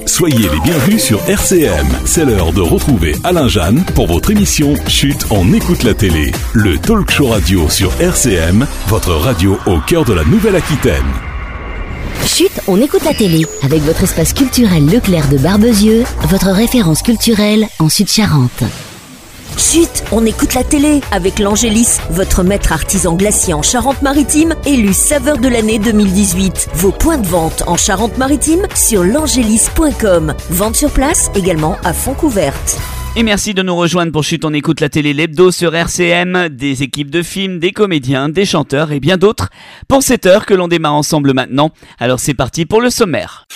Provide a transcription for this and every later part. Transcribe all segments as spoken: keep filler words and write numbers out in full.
Soyez les bienvenus sur R C M. C'est l'heure de retrouver Alain Jeanne pour votre émission Chut, on écoute la télé. Le talk show radio sur R C M, votre radio au cœur de la Nouvelle-Aquitaine. Chut, on écoute la télé avec votre espace culturel Leclerc de Barbezieux, votre référence culturelle en Sud-Charente. Chut, on écoute la télé avec l'Angélis, votre maître artisan glacier en Charente-Maritime, élu saveur de l'année deux mille dix-huit. Vos points de vente en Charente-Maritime sur l'angélis point com. Vente sur place également à Fontcouverte. Et merci de nous rejoindre pour Chut, on écoute la télé, l'hebdo sur R C M, des équipes de films, des comédiens, des chanteurs et bien d'autres pour cette heure que l'on démarre ensemble maintenant. Alors c'est parti pour le sommaire.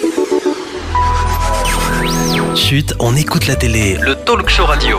Chut, on écoute la télé, le talk show radio.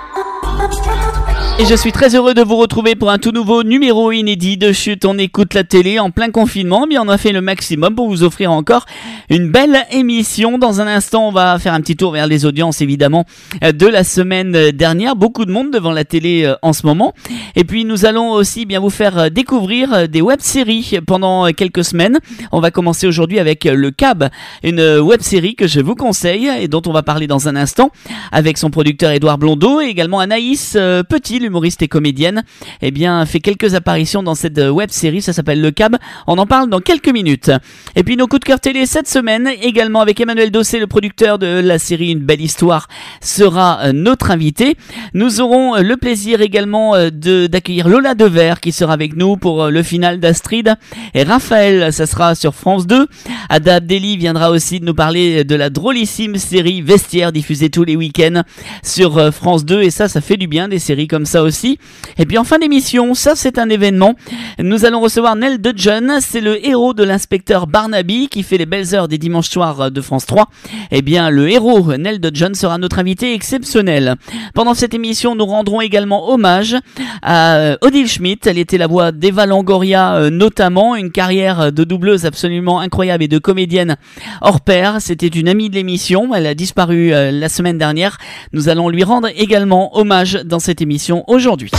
Et je suis très heureux de vous retrouver pour un tout nouveau numéro inédit de Chut, on écoute la télé en plein confinement. Mais on a fait le maximum pour vous offrir encore une belle émission. Dans un instant, on va faire un petit tour vers les audiences évidemment de la semaine dernière. Beaucoup de monde devant la télé en ce moment. Et puis nous allons aussi bien vous faire découvrir des web-séries pendant quelques semaines. On va commencer aujourd'hui avec Le Cab, une web-série que je vous conseille et dont on va parler dans un instant avec son producteur Édouard Blondeau et également Anaïs Petit, humoriste et comédienne, eh bien, fait quelques apparitions dans cette web-série, ça s'appelle Le Cab, on en parle dans quelques minutes. Et puis nos coups de cœur télé cette semaine, également avec Emmanuel Dossé, le producteur de la série Une belle histoire, sera notre invité. Nous aurons le plaisir également de, d'accueillir Lola Devers qui sera avec nous pour le final d'Astrid et Raphaël, ça sera sur France deux. Ada Abdelli viendra aussi de nous parler de la drôlissime série Vestiaire diffusée tous les week-ends sur France deux et ça, ça fait du bien des séries comme ça aussi. Et puis en fin d'émission, ça c'est un événement, nous allons recevoir Nell Dudgeon, c'est le héros de l'inspecteur Barnaby qui fait les belles heures des dimanches soirs de France trois. Et bien le héros Nell Dudgeon sera notre invité exceptionnel. Pendant cette émission, nous rendrons également hommage à Odile Schmidt, elle était la voix d'Eva Longoria notamment, une carrière de doubleuse absolument incroyable et de comédienne hors pair. C'était une amie de l'émission, elle a disparu la semaine dernière. Nous allons lui rendre également hommage dans cette émission aujourd'hui.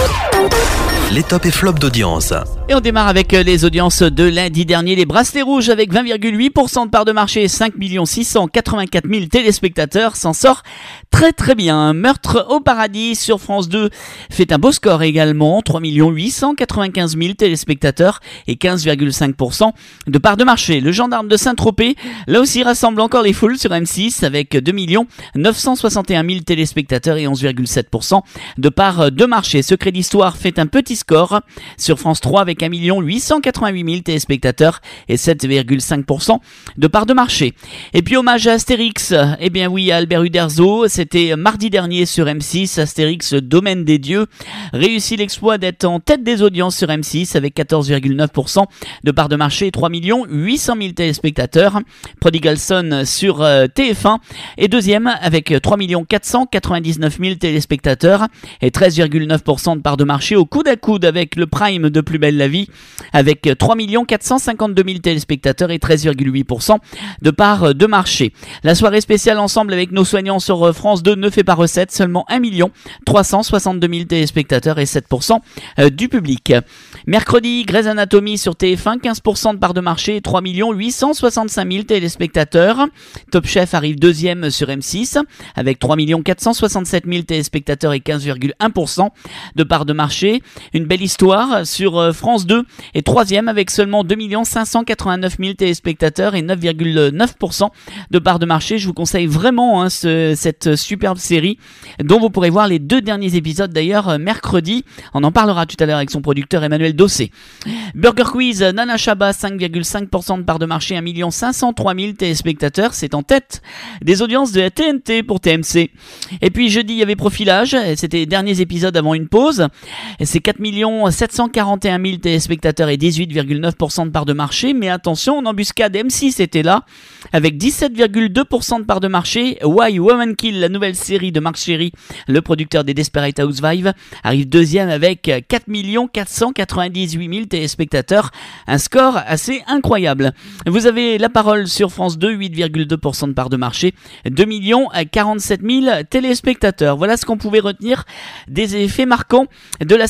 Les tops et flops d'audience. Et on démarre avec les audiences de lundi dernier. Les Bracelets Rouges avec vingt virgule huit pour cent de part de marché et cinq millions six cent quatre-vingt-quatre mille téléspectateurs s'en sort très très bien. Meurtre au paradis sur France deux fait un beau score également, trois millions huit cent quatre-vingt-quinze mille téléspectateurs et quinze virgule cinq pour cent de part de marché. Le Gendarme de Saint-Tropez, là aussi rassemble encore les foules sur M six avec deux millions neuf cent soixante et un mille téléspectateurs et onze virgule sept pour cent de part de marché. Secret d'Histoire fait un petit score sur France trois avec un million huit cent quatre-vingt-huit mille téléspectateurs et sept virgule cinq pour cent de part de marché. Et puis hommage à Astérix, eh bien oui, à Albert Uderzo, c'était mardi dernier sur M six, Astérix Domaine des Dieux réussit l'exploit d'être en tête des audiences sur M six avec quatorze virgule neuf pour cent de part de marché et trois millions huit cent mille téléspectateurs. Prodigal Son sur euh, T F un est deuxième avec trois millions quatre cent quatre-vingt-dix-neuf mille téléspectateurs et treize virgule neuf pour cent de part de marché au coude à coude avec le Prime de Plus belle la vie avec trois millions quatre cent cinquante-deux mille téléspectateurs et treize virgule huit pour cent de part de marché. La soirée spéciale ensemble avec nos soignants sur France deux ne fait pas recette, seulement un million trois cent soixante-deux mille téléspectateurs et sept pour cent du public. Mercredi, Grey's Anatomy sur T F un, quinze pour cent de part de marché et trois millions huit cent soixante-cinq mille téléspectateurs. Top Chef arrive deuxième sur M six avec trois millions quatre cent soixante-sept mille téléspectateurs et quinze virgule un pour cent de part de marché. Une belle histoire sur France deux et troisième avec seulement deux millions cinq cent quatre-vingt-neuf mille téléspectateurs et neuf virgule neuf pour cent de part de marché. Je vous conseille vraiment hein, ce, cette superbe série dont vous pourrez voir les deux derniers épisodes d'ailleurs mercredi. On en parlera tout à l'heure avec son producteur Emmanuel Dossé. Burger Quiz, Nana Chaba, cinq virgule cinq pour cent de part de marché, un million cinq cent trois mille téléspectateurs. C'est en tête des audiences de la T N T pour T M C. Et puis jeudi, il y avait Profilage. C'était les derniers épisodes avant une pause. C'est quatre millions sept cent quarante et un mille téléspectateurs et dix-huit virgule neuf pour cent de part de marché. Mais attention, en embuscade, M six était là avec dix-sept virgule deux pour cent de part de marché. Why Woman Kill, la nouvelle série de Marc Chéry, le producteur des Desperate Housewives, arrive deuxième avec quatre millions quatre cent quatre-vingt-dix-huit mille téléspectateurs. Un score assez incroyable. Vous avez La Parole sur France deux, huit virgule deux pour cent de part de marché, deux millions quarante-sept mille téléspectateurs. Voilà ce qu'on pouvait retenir des effets marquants de la semaine dernière.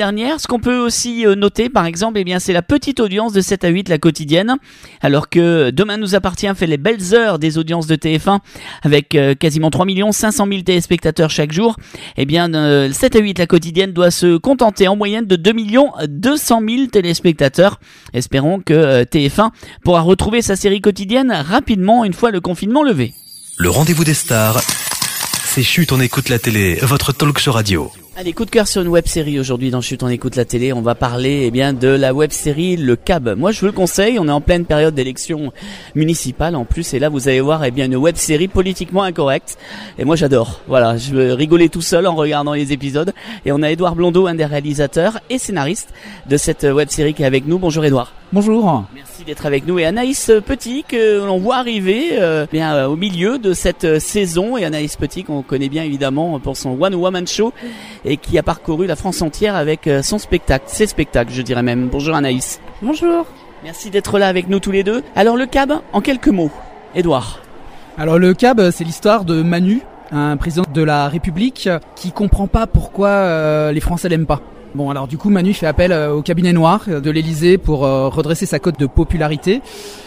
dernière. Ce qu'on peut aussi noter, par exemple, eh bien, c'est la petite audience de sept à huit, la quotidienne. Alors que Demain nous appartient fait les belles heures des audiences de T F un avec euh, quasiment trois millions cinq cent mille téléspectateurs chaque jour. Eh bien, euh, sept à huit, la quotidienne doit se contenter en moyenne de deux millions deux cent mille téléspectateurs. Espérons que euh, T F un pourra retrouver sa série quotidienne rapidement une fois le confinement levé. Le rendez-vous des stars, c'est Chut, on écoute la télé, votre talk show radio. Allez, coup de cœur sur une web-série aujourd'hui dans Chut, on écoute la télé. On va parler eh bien de la web-série Le C A B. Moi, je vous le conseille. On est en pleine période d'élection municipale en plus, et là, vous allez voir eh bien une web-série politiquement incorrecte. Et moi, j'adore. Voilà, je rigolais tout seul en regardant les épisodes. Et on a Édouard Blondeau, un des réalisateurs et scénaristes de cette web-série qui est avec nous. Bonjour Édouard. Bonjour. Merci d'être avec nous. Et Anaïs Petit, que l'on voit arriver euh, bien euh, au milieu de cette euh, saison. Et Anaïs Petit, qu'on connaît bien évidemment pour son One Woman Show, et qui a parcouru la France entière avec euh, son spectacle, ses spectacles, je dirais même. Bonjour Anaïs. Bonjour. Merci d'être là avec nous tous les deux. Alors le C A B, en quelques mots, Édouard. Alors le C A B, c'est l'histoire de Manu, un président de la République qui comprend pas pourquoi euh, les Français l'aiment pas. Bon, alors du coup, Manu fait appel euh, au cabinet noir de l'Élysée pour euh, redresser sa cote de popularité.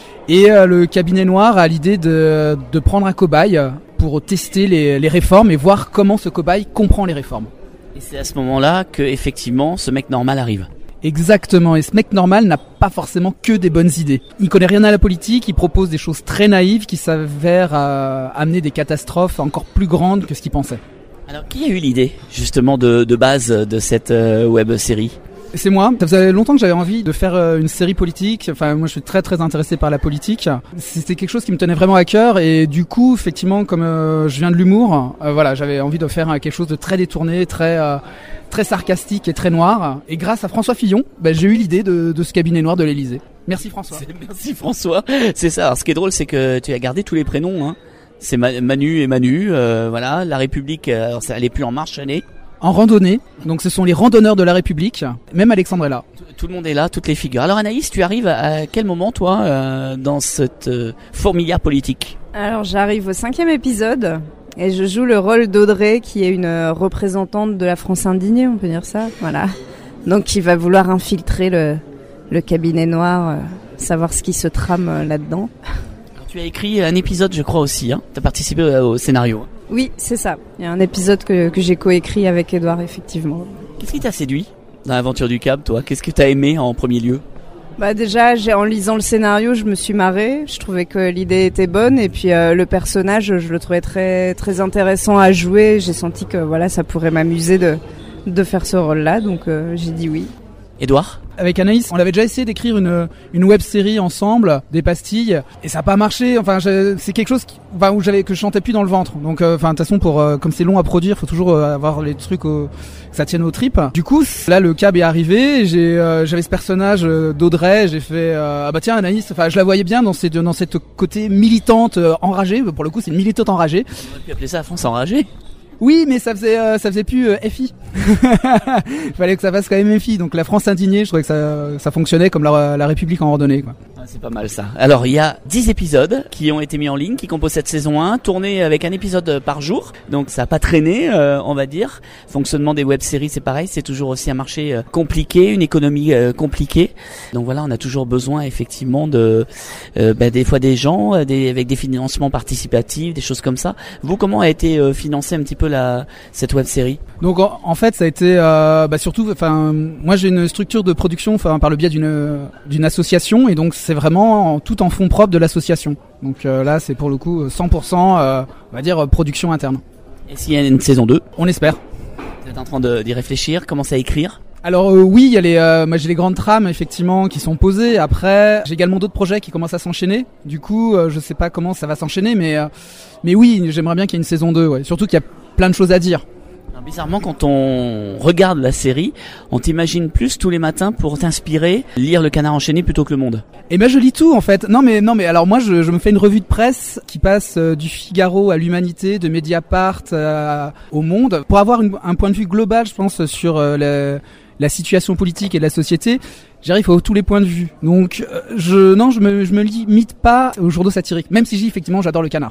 Et euh, le cabinet noir a l'idée de, de prendre un cobaye pour tester les, les réformes et voir comment ce cobaye comprend les réformes. Et c'est à ce moment-là que effectivement ce mec normal arrive. Exactement, et ce mec normal n'a pas forcément que des bonnes idées. Il connaît rien à la politique, il propose des choses très naïves qui s'avèrent euh, amener des catastrophes encore plus grandes que ce qu'il pensait. Alors qui a eu l'idée justement de, de base de cette euh, web série ? C'est moi. Ça faisait longtemps que j'avais envie de faire euh, une série politique. Enfin, moi, je suis très très intéressé par la politique. C'était quelque chose qui me tenait vraiment à cœur. Et du coup, effectivement, comme euh, je viens de l'humour, euh, voilà, j'avais envie de faire euh, quelque chose de très détourné, très euh, très sarcastique et très noir. Et grâce à François Fillon, bah, j'ai eu l'idée de, de ce cabinet noir de l'Élysée. Merci François. C'est, merci François. C'est ça. Alors, ce qui est drôle, c'est que tu as gardé tous les prénoms. Hein. C'est Manu et Manu. Euh, voilà, la République. Alors, ça, elle est plus en marche, elle est. En randonnée, donc ce sont les randonneurs de la République, même Alexandre est là. Tout, tout le monde est là, toutes les figures. Alors Anaïs, tu arrives à quel moment toi euh, dans cette euh, fourmilière politique ? Alors j'arrive au cinquième épisode et je joue le rôle d'Audrey qui est une représentante de la France indignée, on peut dire ça, voilà. Donc qui va vouloir infiltrer le, le cabinet noir, euh, savoir ce qui se trame euh, là-dedans. Alors, tu as écrit un épisode je crois aussi, hein ? Tu as participé au, au scénario. Oui, c'est ça. Il y a un épisode que, que j'ai coécrit avec Édouard, effectivement. Qu'est-ce qui t'a séduit dans l'aventure du C A B, toi ? Qu'est-ce que t'as aimé en premier lieu ? Bah déjà, j'ai, en lisant le scénario, je me suis marrée. Je trouvais que l'idée était bonne et puis euh, le personnage, je le trouvais très très intéressant à jouer. J'ai senti que voilà, ça pourrait m'amuser de de faire ce rôle-là, donc euh, j'ai dit oui. Édouard ? Avec Anaïs, on avait déjà essayé d'écrire une une web série ensemble, des pastilles, et ça a pas marché. Enfin, je, c'est quelque chose qui, enfin, où j'avais que je chantais plus dans le ventre. Donc, euh, enfin, de toute façon, pour euh, comme c'est long à produire, faut toujours euh, avoir les trucs au, que ça tienne aux tripes. Du coup, là, le C A B est arrivé. J'ai, euh, j'avais ce personnage euh, d'Audrey. J'ai fait, euh, ah bah tiens, Anaïs. Enfin, je la voyais bien dans cette dans cette côté militante euh, enragée. Pour le coup, c'est une militante enragée. On aurait pu appeler ça la France enragée. Oui, mais ça faisait euh, ça faisait plus euh, F I. Il fallait que ça fasse quand même F I. Donc la France indignée, je trouvais que ça ça fonctionnait comme la, la République en randonnée, quoi. Ah, c'est pas mal ça. Alors il y a dix épisodes qui ont été mis en ligne, qui composent cette saison un, tournés avec un épisode par jour. Donc ça a pas traîné, euh, on va dire. Fonctionnement des web-séries, c'est pareil, c'est toujours aussi un marché euh, compliqué, une économie euh, compliquée. Donc voilà, on a toujours besoin effectivement de euh, bah, des fois des gens euh, des, avec des financements participatifs, des choses comme ça. Vous, comment a été euh, financé un petit peu la cette web-série ? Donc en, en fait, ça a été euh, bah, surtout, enfin, moi j'ai une structure de production, enfin, par le biais d'une d'une association, et donc c'est vraiment en, tout en fonds propres de l'association. Donc euh, là, c'est pour le coup cent pour cent, euh, on va dire, production interne. Et s'il y a une saison deux ? On espère. Vous êtes en train de, d'y réfléchir, commencer à écrire ? Alors euh, oui, il y a les, euh, moi j'ai les grandes trames effectivement qui sont posées. Après, j'ai également d'autres projets qui commencent à s'enchaîner. Du coup, euh, je sais pas comment ça va s'enchaîner, mais euh, mais oui, j'aimerais bien qu'il y ait une saison deux. Ouais. Surtout qu'il y a plein de choses à dire. Alors, bizarrement, quand on regarde la série, on t'imagine plus tous les matins pour t'inspirer, lire Le Canard enchaîné plutôt que Le Monde. Eh ben je lis tout en fait. Non mais non mais alors moi je, je me fais une revue de presse qui passe euh, du Figaro à l'Humanité, de Mediapart euh, au Monde, pour avoir une, un point de vue global, je pense, sur euh, la, la situation politique et de la société. J'arrive à tous les points de vue. Donc euh, je non je me je me limite pas au journaux satiriques, même si j'ai effectivement j'adore Le Canard.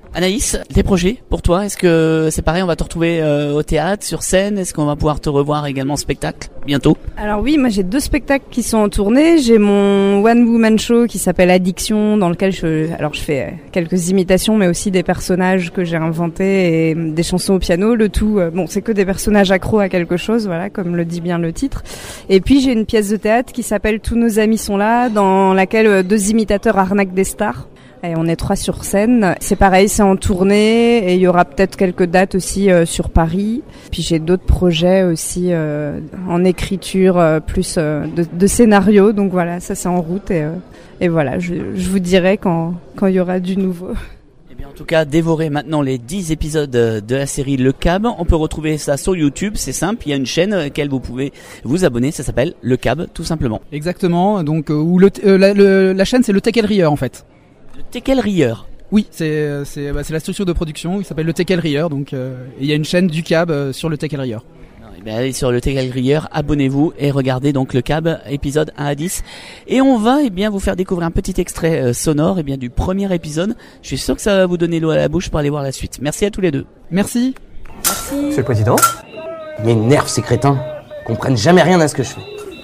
Anaïs, des projets pour toi? Est-ce que c'est pareil, on va te retrouver euh, au théâtre, sur scène? Est-ce qu'on va pouvoir te revoir également en spectacle bientôt? Alors oui, moi j'ai deux spectacles qui sont en tournée. J'ai mon one woman show qui s'appelle Addiction, dans lequel je, alors je fais quelques imitations, mais aussi des personnages que j'ai inventés et des chansons au piano. Le tout, bon, c'est que des personnages accros à quelque chose, voilà, comme le dit bien le titre. Et puis j'ai une pièce de théâtre qui s'appelle Tous nos amis sont là, dans laquelle deux imitateurs arnaquent des stars. Et on est trois sur scène. C'est pareil, c'est en tournée et il y aura peut-être quelques dates aussi euh, sur Paris. Puis j'ai d'autres projets aussi euh, en écriture, euh, plus euh, de, de scénario. Donc voilà, ça c'est en route et, euh, et voilà, je, je vous dirai quand quand il y aura du nouveau. Eh bien, en tout cas, dévorez maintenant les dix épisodes de la série Le C A B. On peut retrouver ça sur YouTube, c'est simple. Il y a une chaîne à laquelle vous pouvez vous abonner. Ça s'appelle Le C A B, tout simplement. Exactement. Donc, euh, où le, euh, la, le, la chaîne, c'est le Teckel Rieur en fait. Le Teckel Rieur. Oui, c'est c'est bah, c'est la structure de production. Il s'appelle le Teckel Rieur. Donc, euh, il y a une chaîne du C A B euh, sur le Teckel Rieur. Eh bien, allez sur le Teckel Rieur, abonnez-vous et regardez donc le C A B épisode un à dix. Et on va eh bien vous faire découvrir un petit extrait euh, sonore eh bien du premier épisode. Je suis sûr que ça va vous donner l'eau à la bouche pour aller voir la suite. Merci à tous les deux. Merci. Merci. Monsieur le Président. M'énerve ces crétins. Ils comprennent jamais rien à ce que je fais.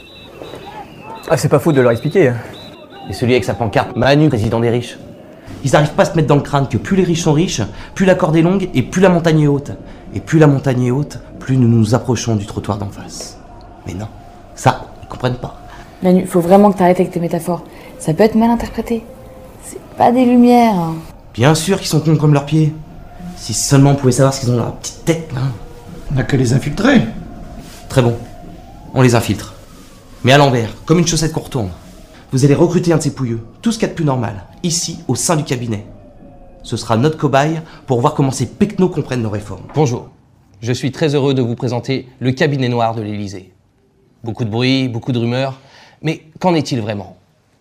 Ah, c'est pas faute de leur expliquer. Et celui avec sa pancarte, Manu, président des riches. Ils n'arrivent pas à se mettre dans le crâne que plus les riches sont riches, plus la corde est longue et plus la montagne est haute. Et plus la montagne est haute, plus nous nous approchons du trottoir d'en face. Mais non, ça, ils comprennent pas. Manu, faut vraiment que t'arrêtes avec tes métaphores. Ça peut être mal interprété. C'est pas des lumières. Hein. Bien sûr qu'ils sont cons comme leurs pieds. Si seulement on pouvait savoir ce qu'ils ont dans leur petite tête, là. On n'a que les infiltrer. Très bon. On les infiltre. Mais à l'envers, comme une chaussette qu'on retourne. Vous allez recruter un de ces pouilleux, tout ce qu'il y a de plus normal, ici, au sein du cabinet. Ce sera notre cobaye pour voir comment ces pecnos comprennent nos réformes. Bonjour, je suis très heureux de vous présenter le cabinet noir de l'Élysée. Beaucoup de bruit, beaucoup de rumeurs, mais qu'en est-il vraiment?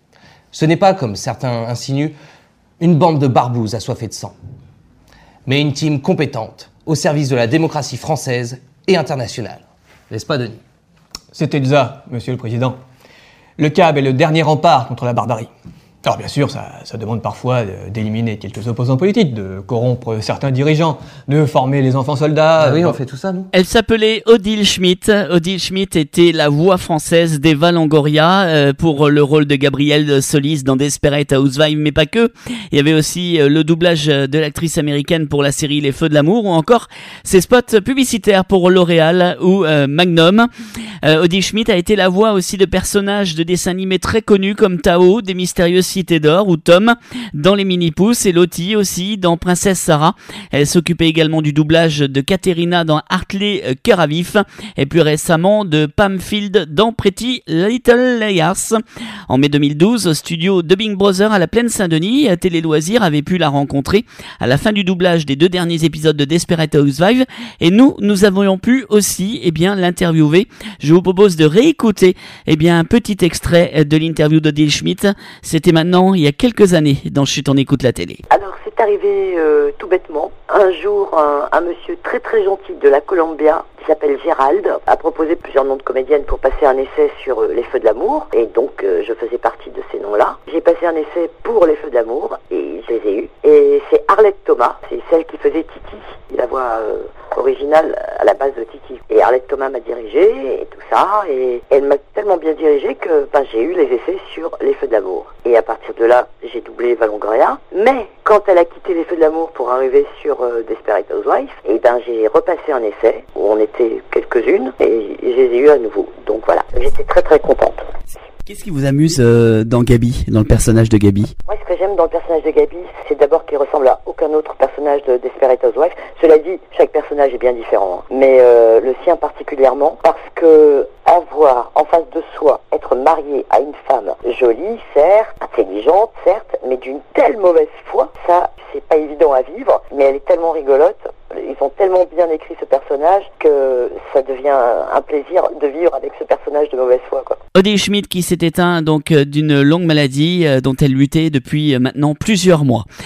Ce n'est pas, comme certains insinuent, une bande de barbouzes assoiffés de sang, mais une team compétente au service de la démocratie française et internationale. N'est-ce pas, Denis? C'est Elsa, Monsieur le Président. Le C A B est le dernier rempart contre la barbarie. Alors bien sûr, ça, ça demande parfois d'éliminer quelques opposants politiques, de corrompre certains dirigeants, de former les enfants soldats... Ah oui, euh, on fait tout ça, nous. Elle s'appelait Odile Schmidt. Odile Schmidt était la voix française d'Eva Longoria euh, pour le rôle de Gabrielle Solis dans Desperate Housewives, mais pas que. Il y avait aussi euh, le doublage de l'actrice américaine pour la série Les Feux de l'amour, ou encore ses spots publicitaires pour L'Oréal ou euh, Magnum. Euh, Odile Schmidt a été la voix aussi de personnages de dessins animés très connus comme Tao, des mystérieuses Cité d'Or, ou Tom dans Les Mini-Pousses, et Lottie aussi dans Princesse Sarah. Elle s'occupait également du doublage de Katerina dans Hartley Cœur à vif, et plus récemment de Pam Field dans Pretty Little Liars. En mai deux mille douze, studio Dubbing Brothers à la Plaine Saint-Denis, Télé Loisirs avait pu la rencontrer à la fin du doublage des deux derniers épisodes de Desperate Housewives, et nous, nous avions pu aussi eh bien, l'interviewer. Je vous propose de réécouter eh bien, un petit extrait de l'interview d'Odile Schmidt. C'était maintenant, il y a quelques années, dans Chut, on écoute la télé. Alors, c'est arrivé euh, tout bêtement. Un jour, un, un monsieur très très gentil de la Columbia, qui s'appelle Gérald, a proposé plusieurs noms de comédiennes pour passer un essai sur euh, Les Feux de l'amour. Et donc, euh, je faisais partie de ces noms-là. J'ai passé un essai pour Les Feux de l'amour, et je les ai eus. Et c'est Arlette Thomas, c'est celle qui faisait Titi, la voix euh, originale à la base de Titi. Et Arlette Thomas m'a dirigée, et tout ça, et elle m'a tellement bien dirigée que ben, j'ai eu les essais sur Les Feux de l'amour. Et à partir de là, j'ai doublé Eva Longoria. Mais quand elle a quitté Les Feux de l'amour pour arriver sur euh, Desperate Housewives, et ben j'ai repassé un essai où on était quelques-unes et je les ai eu à nouveau. Donc voilà, j'étais très très contente. Qu'est-ce qui vous amuse euh, dans Gabi, dans le personnage de Gabi? Moi, ce que j'aime dans le personnage de Gabi, c'est d'abord qu'il ressemble à aucun autre personnage de Desperate Housewives. Cela dit, chaque personnage est bien différent, hein. Mais euh, le sien particulièrement, parce que avoir en face de soi, être marié à une femme jolie, certes, intelligente, certes, mais d'une telle mauvaise foi, ça, c'est pas évident à vivre, mais elle est tellement rigolote. Ils ont tellement bien écrit ce personnage que ça devient un plaisir de vivre avec ce personnage de mauvaise foi, quoi. Odile Schmidt qui s'est éteint donc d'une longue maladie euh, dont elle luttait depuis euh, maintenant plusieurs mois.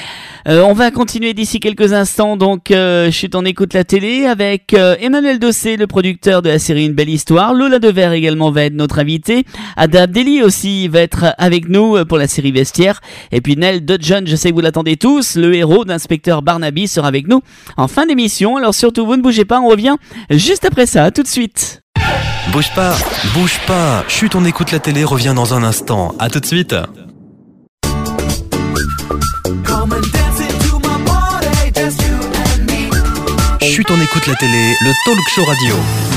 Euh, on va continuer d'ici quelques instants, donc euh, chut, on écoute la télé avec euh, Emmanuel Dossé, le producteur de la série Une belle histoire. Lola Devers également va être notre invitée. Ada Abdelli aussi va être avec nous pour la série Vestiaire. Et puis Nell Dudgeon, je sais que vous l'attendez tous, le héros d'inspecteur Barnaby sera avec nous en fin d'émission. Alors surtout, vous ne bougez pas, on revient juste après ça, tout de suite. Bouge pas, bouge pas. Chut, on écoute la télé, revient dans un instant. À tout de suite. Chut, on écoute la télé, le talk show radio.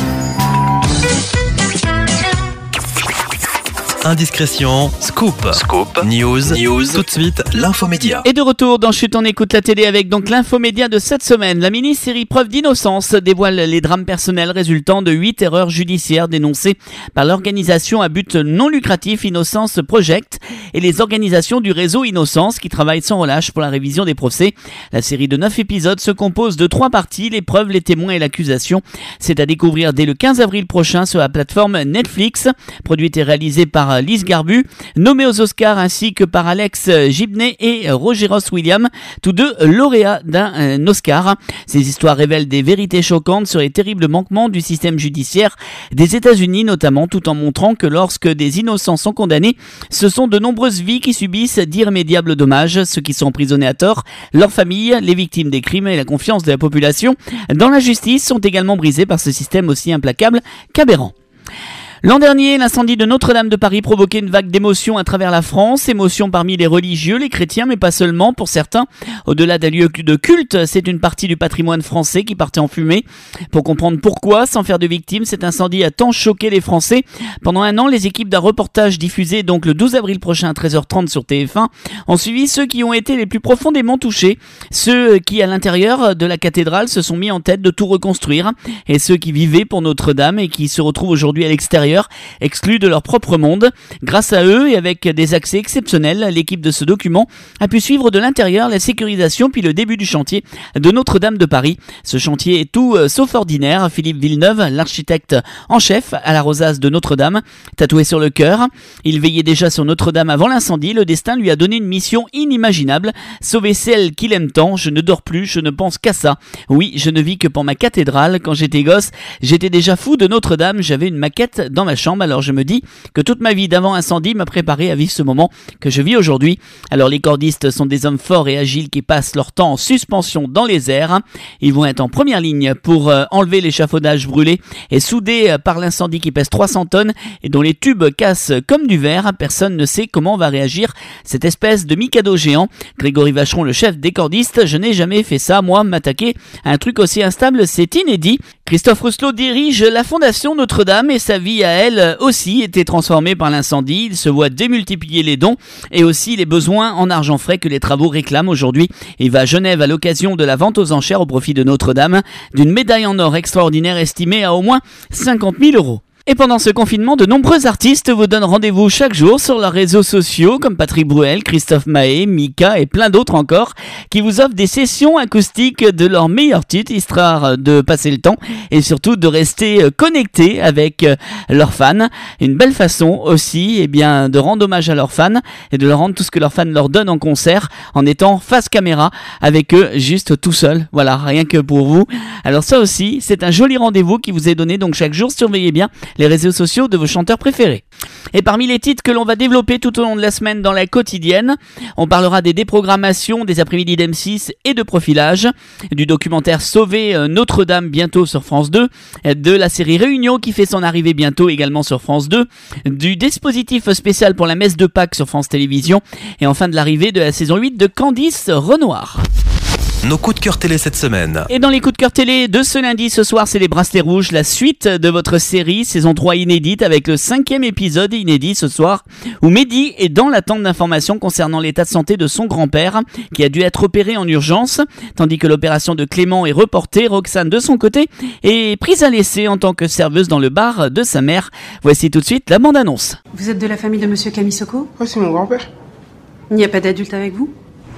Indiscrétion, scoop, scoop, news, news, tout de suite, l'infomédia. Et de retour dans Chut, on écoute la télé avec donc l'infomédia de cette semaine. La mini-série Preuve d'innocence dévoile les drames personnels résultant de huit erreurs judiciaires dénoncées par l'organisation à but non lucratif Innocence Project et les organisations du réseau Innocence qui travaillent sans relâche pour la révision des procès. La série de neuf épisodes se compose de trois parties, les preuves, les témoins et l'accusation. C'est à découvrir dès le quinze avril prochain sur la plateforme Netflix, produite et réalisée par Lise Garbu, nommée aux Oscars ainsi que par Alex Gibney et Roger Ross Williams, tous deux lauréats d'un euh, Oscar. Ces histoires révèlent des vérités choquantes sur les terribles manquements du système judiciaire des États-Unis notamment, tout en montrant que lorsque des innocents sont condamnés, ce sont de nombreuses vies qui subissent d'irrémédiables dommages, ceux qui sont emprisonnés à tort, leurs familles, les victimes des crimes et la confiance de la population dans la justice sont également brisés par ce système aussi implacable qu'aberrant. L'an dernier, l'incendie de Notre-Dame de Paris provoquait une vague d'émotions à travers la France, émotions parmi les religieux, les chrétiens, mais pas seulement. Pour certains, au-delà d'un lieu de culte, c'est une partie du patrimoine français qui partait en fumée. Pour comprendre pourquoi, sans faire de victimes, cet incendie a tant choqué les Français. Pendant un an, les équipes d'un reportage diffusé donc le douze avril prochain à treize heures trente sur T F un ont suivi ceux qui ont été les plus profondément touchés, ceux qui, à l'intérieur de la cathédrale, se sont mis en tête de tout reconstruire, et ceux qui vivaient pour Notre-Dame et qui se retrouvent aujourd'hui à l'extérieur, exclus de leur propre monde. Grâce à eux et avec des accès exceptionnels, l'équipe de ce document a pu suivre de l'intérieur la sécurisation puis le début du chantier de Notre-Dame de Paris. Ce chantier est tout sauf ordinaire. Philippe Villeneuve, l'architecte en chef à la rosace de Notre-Dame, tatoué sur le cœur. Il veillait déjà sur Notre-Dame avant l'incendie. Le destin lui a donné une mission inimaginable, sauver celle qu'il aime tant. Je ne dors plus, je ne pense qu'à ça. Oui, je ne vis que pour ma cathédrale. Quand j'étais gosse, j'étais déjà fou de Notre-Dame. J'avais une maquette dans ma chambre, alors je me dis que toute ma vie d'avant incendie m'a préparé à vivre ce moment que je vis aujourd'hui. Alors les cordistes sont des hommes forts et agiles qui passent leur temps en suspension dans les airs. Ils vont être en première ligne pour euh, enlever l'échafaudage brûlé et soudé euh, par l'incendie qui pèse trois cents tonnes et dont les tubes cassent comme du verre. Personne ne sait comment va réagir cette espèce de mikado géant. Grégory Vacheron, le chef des cordistes: je n'ai jamais fait ça, moi, m'attaquer à un truc aussi instable, c'est inédit. Christophe Rousselot dirige la Fondation Notre-Dame et sa vie à elle aussi été transformée par l'incendie. Il se voit démultiplier les dons et aussi les besoins en argent frais que les travaux réclament aujourd'hui. Il va à Genève à l'occasion de la vente aux enchères au profit de Notre-Dame d'une médaille en or extraordinaire estimée à au moins cinquante mille euros. Et pendant ce confinement, de nombreux artistes vous donnent rendez-vous chaque jour sur leurs réseaux sociaux comme Patrick Bruel, Christophe Maé, Mika et plein d'autres encore qui vous offrent des sessions acoustiques de leurs meilleurs titres histoire de passer le temps et surtout de rester connectés avec leurs fans. Une belle façon aussi eh bien, de rendre hommage à leurs fans et de leur rendre tout ce que leurs fans leur donnent en concert en étant face caméra avec eux juste tout seul. Voilà, rien que pour vous. Alors ça aussi, c'est un joli rendez-vous qui vous est donné donc chaque jour. Surveillez bien les réseaux sociaux de vos chanteurs préférés. Et parmi les titres que l'on va développer tout au long de la semaine dans la quotidienne, on parlera des déprogrammations des après-midi d'M six et de profilage, du documentaire Sauver Notre-Dame bientôt sur France deux, de la série Réunion qui fait son arrivée bientôt également sur France deux, du dispositif spécial pour la messe de Pâques sur France Télévisions et enfin de l'arrivée de la saison huit de Candice Renoir. Nos coups de cœur télé cette semaine. Et dans les coups de cœur télé de ce lundi, ce soir, c'est les Bracelets Rouges, la suite de votre série, saison trois inédite, avec le cinquième épisode inédit ce soir, où Mehdi est dans l'attente d'informations concernant l'état de santé de son grand-père, qui a dû être opéré en urgence, tandis que l'opération de Clément est reportée. Roxane, de son côté, est prise à l'essai en tant que serveuse dans le bar de sa mère. Voici tout de suite la bande-annonce. Vous êtes de la famille de Monsieur Camisoko ? Oui, c'est mon grand-père. Il n'y a pas d'adulte avec vous ?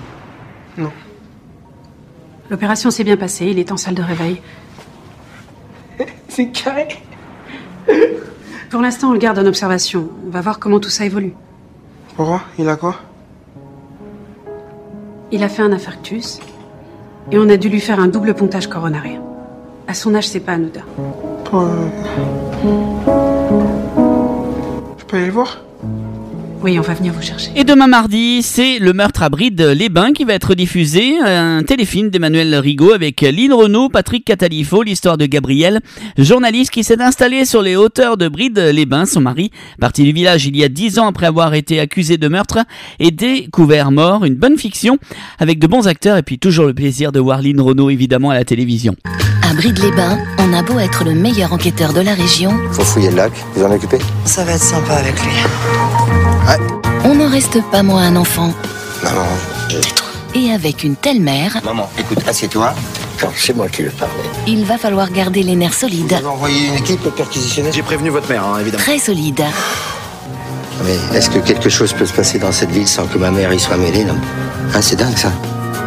Non. L'opération s'est bien passée, il est en salle de réveil. C'est carré. Pour l'instant, on le garde en observation. On va voir comment tout ça évolue. Pourquoi ? Il a quoi ? Il a fait un infarctus et on a dû lui faire un double pontage coronarien. À son âge, c'est pas anodin. Euh... Je peux aller le voir ? Oui, on va venir vous chercher. Et demain mardi, c'est Le meurtre à Brides-les-Bains qui va être diffusé, un téléfilm d'Emmanuel Rigaud avec Lynn Renaud, Patrick Catalifo, l'histoire de Gabriel, journaliste qui s'est installé sur les hauteurs de Brides-les-Bains. Son mari, parti du village il y a dix ans après avoir été accusé de meurtre, est découvert mort. Une bonne fiction avec de bons acteurs et puis toujours le plaisir de voir Lynn Renaud évidemment à la télévision. À Brides-les-Bains, on a beau être le meilleur enquêteur de la région. Faut fouiller le lac, vous en occupez ? Ça va être sympa avec lui. Ouais. On n'en reste pas moins un enfant. Maman, tais-toi. Et avec une telle mère... Maman, écoute, assieds-toi. Non, c'est moi qui le parlais. Il va falloir garder les nerfs solides. Vous avez envoyé une équipe perquisitionnelle ? J'ai prévenu votre mère, hein, évidemment. Très solides. Mais est-ce que quelque chose peut se passer dans cette ville sans que ma mère y soit mêlée, non ? Hein, c'est dingue, ça.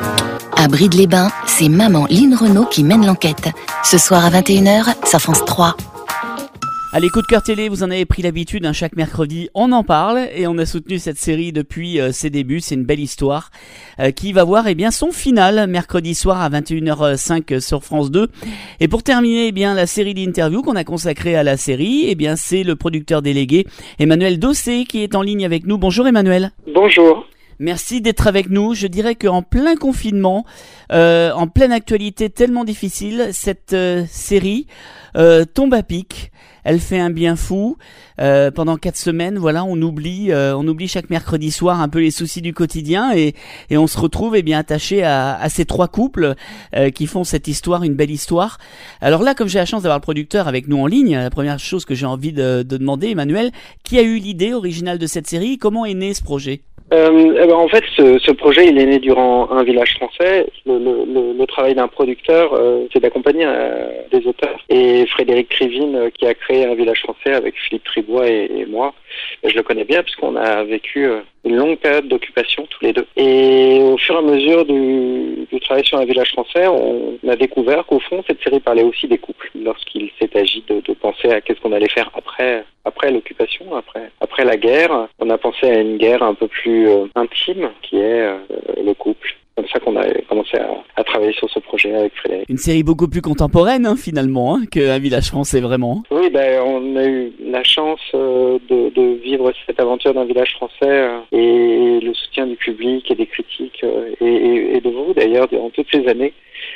À Brides-les-Bains, c'est maman Lynn Renaud qui mène l'enquête. Ce soir à vingt et une heures sur France trois. Allez, Coup de cœur télé, vous en avez pris l'habitude, hein, chaque mercredi, on en parle et on a soutenu cette série depuis euh, ses débuts. C'est une belle histoire euh, qui va voir eh bien, son final mercredi soir à vingt et une heures cinq sur France deux. Et pour terminer eh bien, la série d'interviews qu'on a consacrée à la série, eh bien, c'est le producteur délégué Emmanuel Dossé qui est en ligne avec nous. Bonjour Emmanuel. Bonjour. Merci d'être avec nous. Je dirais qu'en plein confinement, euh, en pleine actualité tellement difficile, cette euh, série euh, tombe à pic. Elle fait un bien fou. Euh, pendant quatre semaines, voilà, on oublie, euh, on oublie chaque mercredi soir un peu les soucis du quotidien et, et on se retrouve eh bien attaché à, à ces trois couples euh, qui font cette histoire, une belle histoire. Alors là, comme j'ai la chance d'avoir le producteur avec nous en ligne, la première chose que j'ai envie de, de demander, Emmanuel, qui a eu l'idée originale de cette série ? Comment est né ce projet ? Euh, eh ben, en fait, ce, ce projet, il est né durant un village français. Le, le, le, le travail d'un producteur, euh, c'est d'accompagner euh, des auteurs. Et Frédéric Krivine, euh, qui a créé un village français avec Philippe Tribois et, et moi, je le connais bien puisqu'on a vécu euh, une longue période d'occupation tous les deux. Et au fur et à mesure du, du travail sur un village français, on a découvert qu'au fond, cette série parlait aussi des couples. Lorsqu'il s'est agi de, de penser à qu'est-ce qu'on allait faire après, après l'occupation, après, après la guerre, on a pensé à une guerre un peu plus euh, intime, qui est euh, le couple. C'est comme ça qu'on a commencé à, à travailler sur ce projet avec Frédéric. Une série beaucoup plus contemporaine hein, finalement hein, qu'un village français vraiment. Oui, ben on a eu la chance euh, de, de vivre cette aventure d'un village français euh, et le soutien du public et des critiques euh, et, et, et de vous d'ailleurs durant toutes ces années.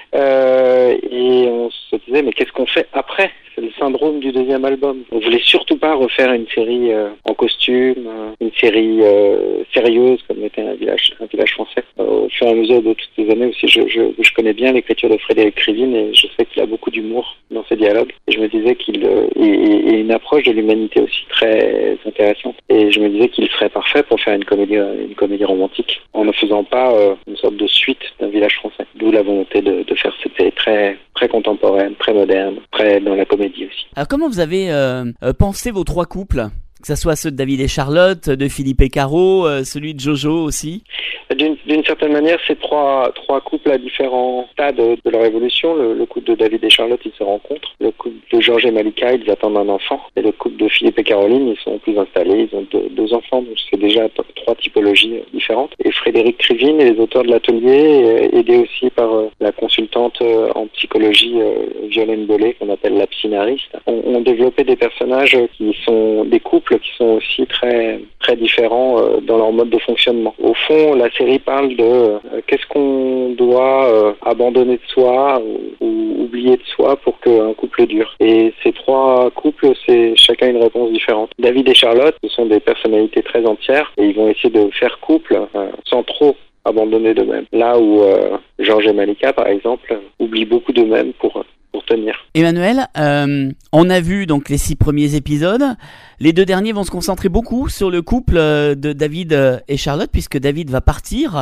Euh, et on se disait mais qu'est-ce qu'on fait après ? C'est le syndrome du deuxième album. On voulait surtout pas refaire une série euh, en costume, euh, une série euh, sérieuse comme était un village, un village français. Euh, au fur et à mesure de toutes ces années aussi, je, je, je connais bien l'écriture de Frédéric Krivine et je sais qu'il a beaucoup d'humour dans ses dialogues. Et je me disais qu'il euh, et, et une approche de l'humanité aussi très intéressante. Et je me disais qu'il serait parfait pour faire une comédie, une comédie romantique en ne faisant pas euh, une sorte de suite d'un village français. D'où la volonté de, de faire cette série très très contemporaine, très moderne, très dans la comédie aussi. Alors comment vous avez euh, euh, pensé vos trois couples ? Que ce soit ceux de David et Charlotte, de Philippe et Caro, euh, celui de Jojo aussi. D'une, d'une certaine manière, c'est trois, trois couples à différents stades de leur évolution. Le, le couple de David et Charlotte, ils se rencontrent. Le couple de Georges et Malika, ils attendent un enfant. Et le couple de Philippe et Caroline, ils sont plus installés. Ils ont deux, deux enfants, donc c'est déjà t- trois typologies différentes. Et Frédéric Krivine et les auteurs de l'atelier, aidés aussi par euh, la consultante euh, en psychologie euh, Violaine Bellet, qu'on appelle la psynariste, ont, ont développé des personnages qui sont des couples qui sont aussi très très différents euh, dans leur mode de fonctionnement. Au fond, la série parle de euh, qu'est-ce qu'on doit euh, abandonner de soi ou, ou oublier de soi pour qu'un couple dure. Et ces trois couples, c'est chacun une réponse différente. David et Charlotte, ce sont des personnalités très entières et ils vont essayer de faire couple euh, sans trop abandonner d'eux-mêmes. Là où euh, Georges et Malika, par exemple, oublient beaucoup d'eux-mêmes pour pour tenir. Emmanuel, euh, on a vu donc les six premiers épisodes. Les deux derniers vont se concentrer beaucoup sur le couple de David et Charlotte, puisque David va partir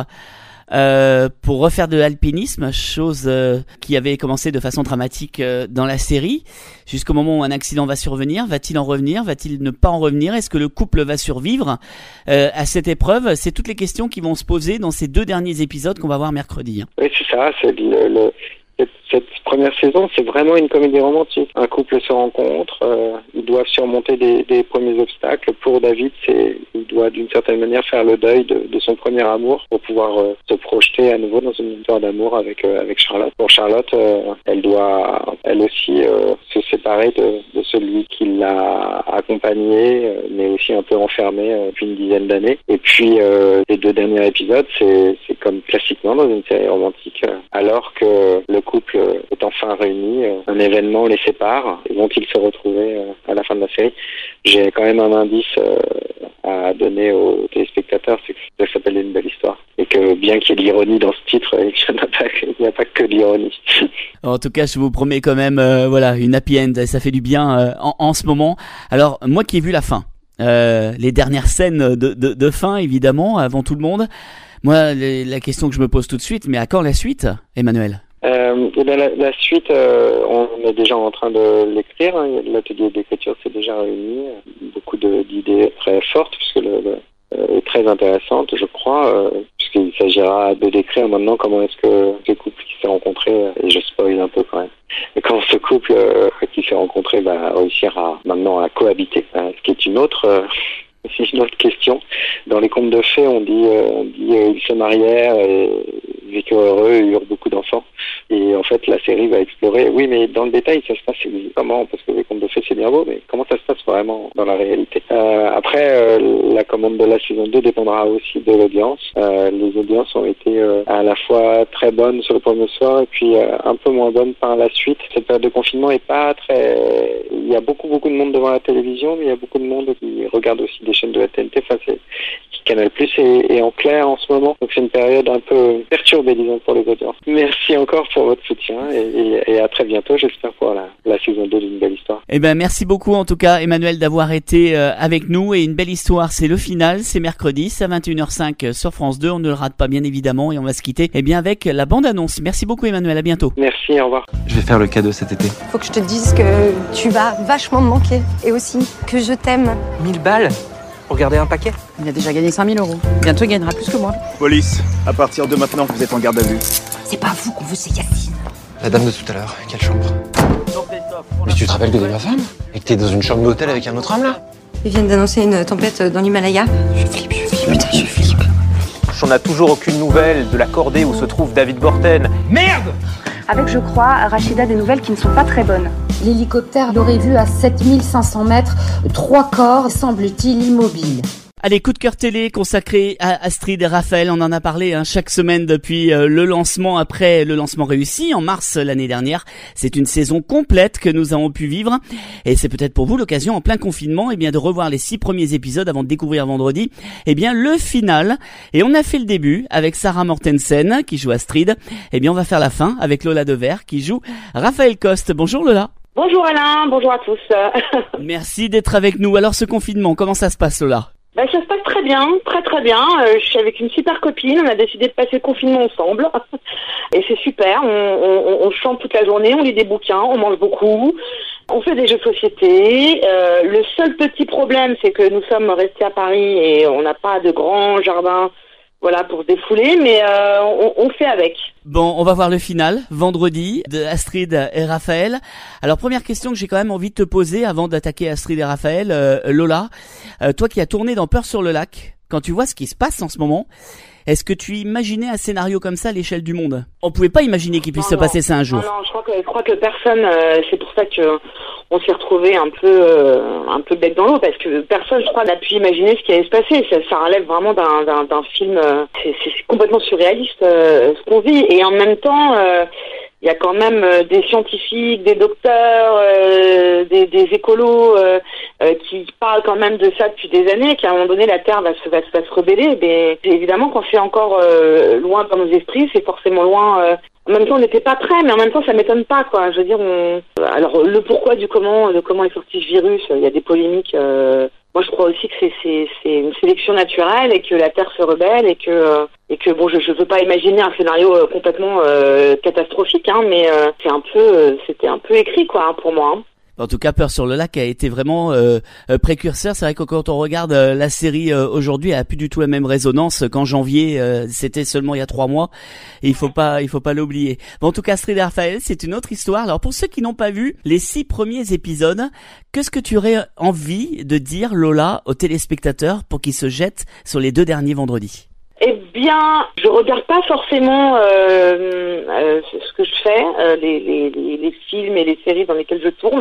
euh, pour refaire de l'alpinisme, chose euh, qui avait commencé de façon dramatique euh, dans la série, jusqu'au moment où un accident va survenir. Va-t-il en revenir ? Va-t-il ne pas en revenir ? Est-ce que le couple va survivre euh, à cette épreuve ? C'est toutes les questions qui vont se poser dans ces deux derniers épisodes qu'on va voir mercredi. Oui, c'est ça. C'est le, le... cette, cette première saison, c'est vraiment une comédie romantique. Un couple se rencontre, euh, ils doivent surmonter des, des premiers obstacles. Pour David, c'est, il doit d'une certaine manière faire le deuil de, de son premier amour pour pouvoir euh, se projeter à nouveau dans une histoire d'amour avec euh, avec Charlotte. Pour Charlotte, euh, elle doit elle aussi euh, se séparer de, de celui qui l'a accompagnée, euh, mais aussi un peu enfermée euh, depuis une dizaine d'années. Et puis euh, les deux derniers épisodes, c'est c'est comme classiquement dans une série romantique. Euh, alors que le couple est enfin réuni, euh, un événement les sépare. Vont-ils se retrouver euh, à la fin de la série? J'ai quand même un indice euh, à donner aux téléspectateurs, c'est que ça s'appelle Une belle histoire. Et que bien qu'il y ait de l'ironie dans ce titre, il n'y a pas, il n'y a pas que de l'ironie. En tout cas, je vous promets quand même, euh, voilà, une happy end, ça fait du bien euh, en, en ce moment. Alors, moi qui ai vu la fin, euh, les dernières scènes de, de, de fin, évidemment, avant tout le monde, moi, les, la question que je me pose tout de suite, mais à quand la suite, Emmanuel? Euh, et ben la, la suite, euh, on est déjà en train de l'écrire. Hein. L'atelier d'écriture s'est déjà réuni. Beaucoup de, d'idées très fortes, puisque le, le euh, est très intéressante, je crois, euh, puisqu'il s'agira de décrire maintenant comment est-ce que ce couple qui s'est rencontré, et je spoil un peu quand même, et comment ce couple euh, qui s'est rencontré va réussir à maintenant à cohabiter, hein, ce qui est une autre... Euh, C'est une autre question. Dans les contes de fées, on dit, euh, on dit euh, ils se marièrent et vécurent heureux et eurent beaucoup d'enfants. Et en fait, la série va explorer. Oui, mais dans le détail, ça se passe comment? Parce que les contes de fées, c'est bien beau, mais comment ça se passe vraiment dans la réalité? euh, Après, euh, la commande de la saison deux dépendra aussi de l'audience. Euh, les audiences ont été euh, à la fois très bonnes sur le premier soir et puis euh, un peu moins bonnes par la suite. Cette période de confinement est pas très... Il y a beaucoup, beaucoup de monde devant la télévision, mais il y a beaucoup de monde qui regarde aussi des chaînes de la T N T, enfin c'est Canal Plus est, est en clair en ce moment, donc c'est une période un peu perturbée, disons, pour les audiences. Merci encore pour votre soutien et, et, et à très bientôt, j'espère, pour la, la saison deux d'une belle histoire. Eh ben merci beaucoup en tout cas, Emmanuel, d'avoir été euh, avec nous, et une belle histoire, c'est le final, c'est mercredi, c'est à vingt et une heures cinq sur France deux, on ne le rate pas bien évidemment, et on va se quitter eh bien avec la bande-annonce. Merci beaucoup Emmanuel, à bientôt. Merci, au revoir. Je vais faire le cadeau cet été. Faut que je te dise que tu vas vachement me manquer, et aussi que je t'aime. mille balles pour garder un paquet? Il a déjà gagné cinq mille euros. Bientôt il gagnera plus que moi. Police, à partir de maintenant, vous êtes en garde à vue. C'est pas vous qu'on veut, c'est Yacine. La dame de tout à l'heure, quelle chambre? Mais tu te rappelles que t'es ma femme? Et que t'es dans une chambre d'hôtel avec un autre homme là? Ils viennent d'annoncer une tempête dans l'Himalaya. Je flippe, je flippe, putain, je flippe. On n'a toujours aucune nouvelle de la cordée où se trouve David Borten. Merde! Avec, je crois, Rachida, des nouvelles qui ne sont pas très bonnes. L'hélicoptère l'aurait vu à sept mille cinq cents mètres, trois corps, semble-t-il, immobiles. Allez, coup de cœur télé consacré à Astrid et Raphaël, on en a parlé hein, chaque semaine depuis euh, le lancement, après le lancement réussi en mars l'année dernière. C'est une saison complète que nous avons pu vivre, et c'est peut-être pour vous l'occasion en plein confinement eh bien de revoir les six premiers épisodes avant de découvrir vendredi eh bien le final. Et on a fait le début avec Sarah Mortensen qui joue Astrid, et bien on va faire la fin avec Lola Devers qui joue Raphaël Coste. Bonjour Lola. Bonjour Alain, bonjour à tous. Merci d'être avec nous. Alors ce confinement, comment ça se passe Lola? Ben, ça se passe très bien, très très bien. Euh, je suis avec une super copine, on a décidé de passer le confinement ensemble. Et c'est super, on, on, on chante toute la journée, on lit des bouquins, on mange beaucoup, on fait des jeux de société. Euh, le seul petit problème, c'est que nous sommes restés à Paris et on n'a pas de grand jardin voilà, pour se défouler, mais euh, on, on fait avec. Bon, on va voir le final, vendredi, de Astrid et Raphaël. Alors, première question que j'ai quand même envie de te poser avant d'attaquer Astrid et Raphaël, euh, Lola, euh, toi qui as tourné dans Peur sur le lac, quand tu vois ce qui se passe en ce moment, est-ce que tu imaginais un scénario comme ça à l'échelle du monde? On pouvait pas imaginer qu'il puisse non, se passer ça un jour. Non, non, je crois que, je crois que personne, euh, c'est pour ça que on s'est retrouvés un peu, euh, un peu bec dans l'eau, parce que personne, je crois, n'a pu imaginer ce qui allait se passer. Ça, ça relève vraiment d'un, d'un, d'un film, euh, c'est, c'est complètement surréaliste euh, ce qu'on vit, et en même temps, euh, il y a quand même euh, des scientifiques, des docteurs, euh, des, des écolos euh, euh, qui parlent quand même de ça depuis des années, qu'à un moment donné la Terre va se, va, va se rebeller. Mais évidemment, quand c'est encore euh, loin dans nos esprits, c'est forcément loin. Euh, en même temps, on n'était pas prêts, mais en même temps, ça m'étonne pas, quoi. Je veux dire, on... alors le pourquoi du comment, de comment est sorti ce virus, il y a des polémiques. Euh... Moi, je crois aussi que c'est, c'est, c'est une sélection naturelle et que la Terre se rebelle et que, euh, et que bon, je, je veux pas imaginer un scénario euh, complètement euh, catastrophique, hein, mais euh, c'est un peu, euh, c'était un peu écrit, quoi, hein, pour moi. Hein. En tout cas, Peur sur le lac a été vraiment euh, euh, précurseur. C'est vrai que quand on regarde euh, la série euh, aujourd'hui, elle a plus du tout la même résonance qu'en janvier. Euh, c'était seulement il y a trois mois. Et il faut pas, il faut pas l'oublier. Bon, en tout cas, Astrid et Raphaël, c'est une autre histoire. Alors pour ceux qui n'ont pas vu les six premiers épisodes, qu'est-ce que tu aurais envie de dire, Lola, aux téléspectateurs pour qu'ils se jettent sur les deux derniers vendredis? Eh bien, je regarde pas forcément euh, euh, ce que je fais, euh, les, les, les films et les séries dans lesquelles je tourne.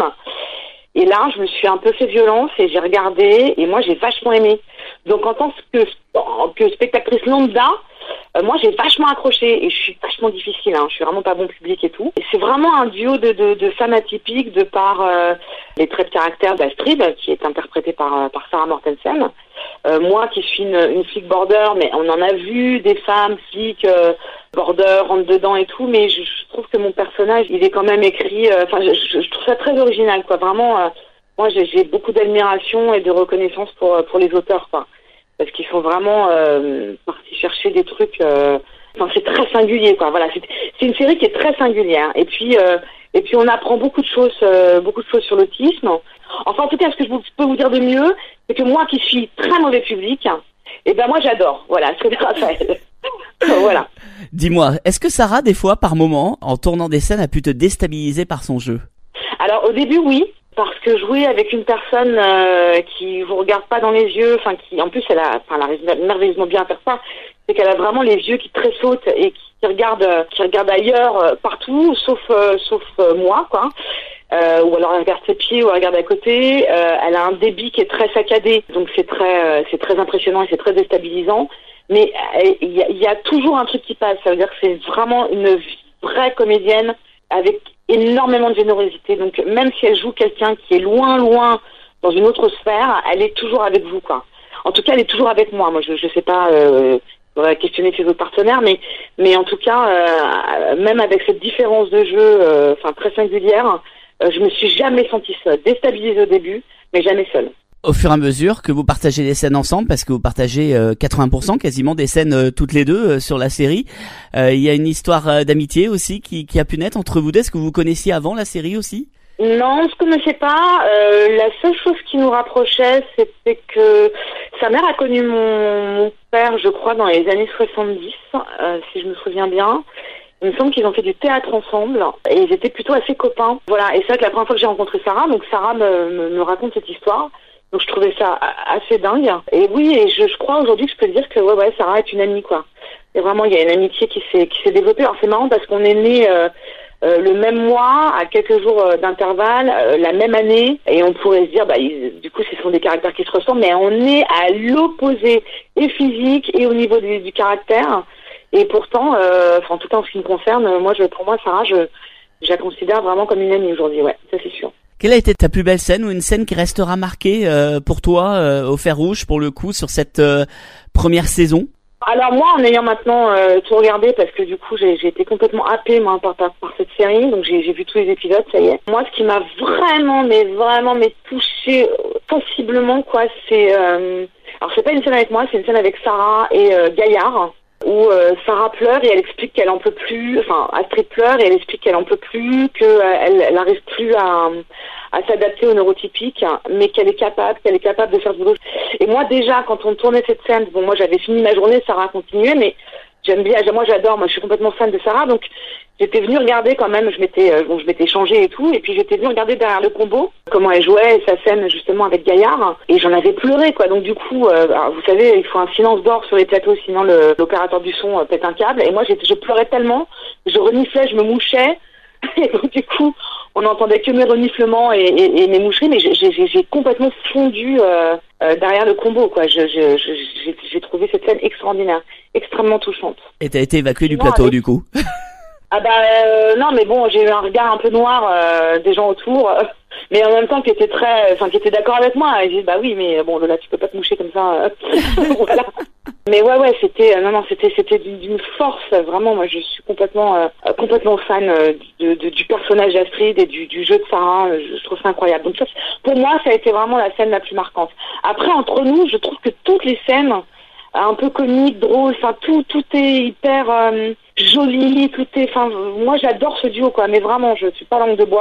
Et là, je me suis un peu fait violence et j'ai regardé et moi, j'ai vachement aimé. Donc, en tant que, que spectatrice lambda, euh, moi, j'ai vachement accroché et je suis vachement difficile. Hein, je suis vraiment pas bon public et tout. Et c'est vraiment un duo de, de, de femmes atypiques de par euh, les traits de caractère d'Astrid, qui est interprétée par, par Sarah Mortensen. Euh, moi qui suis une, une flic border, mais on en a vu des femmes flics euh, border, rentre dedans et tout, mais je, je trouve que mon personnage, il est quand même écrit, enfin euh, je, je, je trouve ça très original, quoi. Vraiment, euh, moi j'ai, j'ai beaucoup d'admiration et de reconnaissance pour pour les auteurs, quoi, parce qu'ils sont vraiment euh, partis chercher des trucs. Euh, enfin, c'est très singulier, quoi. Voilà, c'est, c'est une série qui est très singulière. Et puis euh, et puis on apprend beaucoup de choses, euh, beaucoup de choses sur l'autisme. Enfin, en tout cas, ce que je peux vous dire de mieux, c'est que moi qui suis très mauvais public, eh ben moi j'adore. Voilà, c'est Raphaël. Voilà. Dis-moi, est-ce que Sarah, des fois, par moment, en tournant des scènes, a pu te déstabiliser par son jeu? Alors au début, oui, parce que jouer avec une personne euh, qui vous regarde pas dans les yeux, enfin qui, en plus, elle a, enfin, elle arrive merveilleusement bien à faire ça, c'est qu'elle a vraiment les yeux qui tressautent et qui, qui regardent, qui regardent ailleurs, euh, partout, sauf, euh, sauf euh, moi, quoi. Euh, ou alors elle regarde ses pieds ou elle regarde à côté. Euh, elle a un débit qui est très saccadé, donc c'est très, euh, c'est très impressionnant et c'est très déstabilisant. Mais il y a, y a toujours un truc qui passe. Ça veut dire que c'est vraiment une vraie comédienne avec énormément de générosité. Donc même si elle joue quelqu'un qui est loin, loin dans une autre sphère, elle est toujours avec vous, quoi. En tout cas, elle est toujours avec moi. Moi, je, je sais pas. Euh, on va questionner ses autres partenaires, mais mais en tout cas, euh, même avec cette différence de jeu, euh, enfin très singulière. Euh, je me suis jamais sentie seule, déstabilisée au début, mais jamais seule. Au fur et à mesure que vous partagez les scènes ensemble, parce que vous partagez euh, quatre-vingts pour cent quasiment des scènes euh, toutes les deux euh, sur la série, euh, il y a une histoire euh, d'amitié aussi qui, qui a pu naître entre vous deux. Est-ce que vous vous connaissiez avant la série aussi? Non, on se connaissait pas. Euh, la seule chose qui nous rapprochait, c'était que sa mère a connu mon, mon père, je crois, dans les années soixante-dix, euh, si je me souviens bien. Il me semble qu'ils ont fait du théâtre ensemble et ils étaient plutôt assez copains. Voilà, et c'est vrai que la première fois que j'ai rencontré Sarah, donc Sarah me, me, me raconte cette histoire, donc je trouvais ça assez dingue. Et oui, et je, je crois aujourd'hui que je peux dire que ouais, ouais, Sarah est une amie, quoi. Et vraiment, il y a une amitié qui s'est qui s'est développée. Alors c'est marrant parce qu'on est nés euh, euh, le même mois, à quelques jours euh, d'intervalle, euh, la même année, et on pourrait se dire, bah, ils, du coup, ce sont des caractères qui se ressemblent, mais on est à l'opposé, et physique et au niveau du, du caractère. Et pourtant, euh, en tout cas en ce qui me concerne, moi, je, pour moi, Sarah, je, je la considère vraiment comme une amie aujourd'hui, ouais, ça c'est sûr. Quelle a été ta plus belle scène ou une scène qui restera marquée euh, pour toi euh, au fer rouge, pour le coup, sur cette euh, première saison? Alors moi, en ayant maintenant euh, tout regardé, parce que du coup, j'ai, j'ai été complètement happée moi, par, par, par cette série, donc j'ai, j'ai vu tous les épisodes, ça y est. Moi, ce qui m'a vraiment, mais vraiment, mais touchée sensiblement, quoi, c'est... Euh... Alors, c'est pas une scène avec moi, c'est une scène avec Sarah et euh, Gaillard, où euh, Sarah pleure et elle explique qu'elle en peut plus, enfin Astrid pleure et elle explique qu'elle en peut plus, qu'elle euh, elle arrive plus à, à s'adapter aux neurotypiques, mais qu'elle est capable, qu'elle est capable de faire du boulot. Et moi déjà, quand on tournait cette scène, bon moi j'avais fini ma journée, Sarah continuait, mais j'aime bien, moi j'adore, moi je suis complètement fan de Sarah, donc j'étais venue regarder quand même, je m'étais, euh, bon je m'étais changée et tout, et puis j'étais venue regarder derrière le combo comment elle jouait sa scène justement avec Gaillard, et j'en avais pleuré quoi. Donc du coup, euh, alors, vous savez, il faut un silence d'or sur les plateaux, sinon le, l'opérateur du son euh, pète un câble. Et moi je pleurais tellement, je reniflais, je me mouchais, et donc du coup on n'entendait que mes reniflements et, et, et mes moucheries, mais j'ai, j'ai, j'ai complètement fondu euh, euh, derrière le combo quoi. Je, je, je, j'ai, j'ai trouvé cette scène extraordinaire, extrêmement touchante. Et t'as été évacuée du non, plateau avec... du coup? Ah bah euh, non, mais bon, j'ai eu un regard un peu noir euh, des gens autour, euh, mais en même temps qui étaient très, enfin qui étaient d'accord avec moi. Ils disent bah oui, mais bon là tu peux pas te moucher comme ça. Euh. Voilà. Mais ouais ouais, c'était euh, non non, c'était c'était d'une, d'une force vraiment. Moi je suis complètement euh, complètement fan euh, de, de du personnage d'Astrid et du, du jeu de Sarah. Je, je trouve ça incroyable. Donc ça, pour moi, ça a été vraiment la scène la plus marquante. Après entre nous, je trouve que toutes les scènes un peu comiques, drôles, enfin tout tout est hyper euh, joli, tout est, enfin moi j'adore ce duo quoi, mais vraiment je suis pas langue de bois.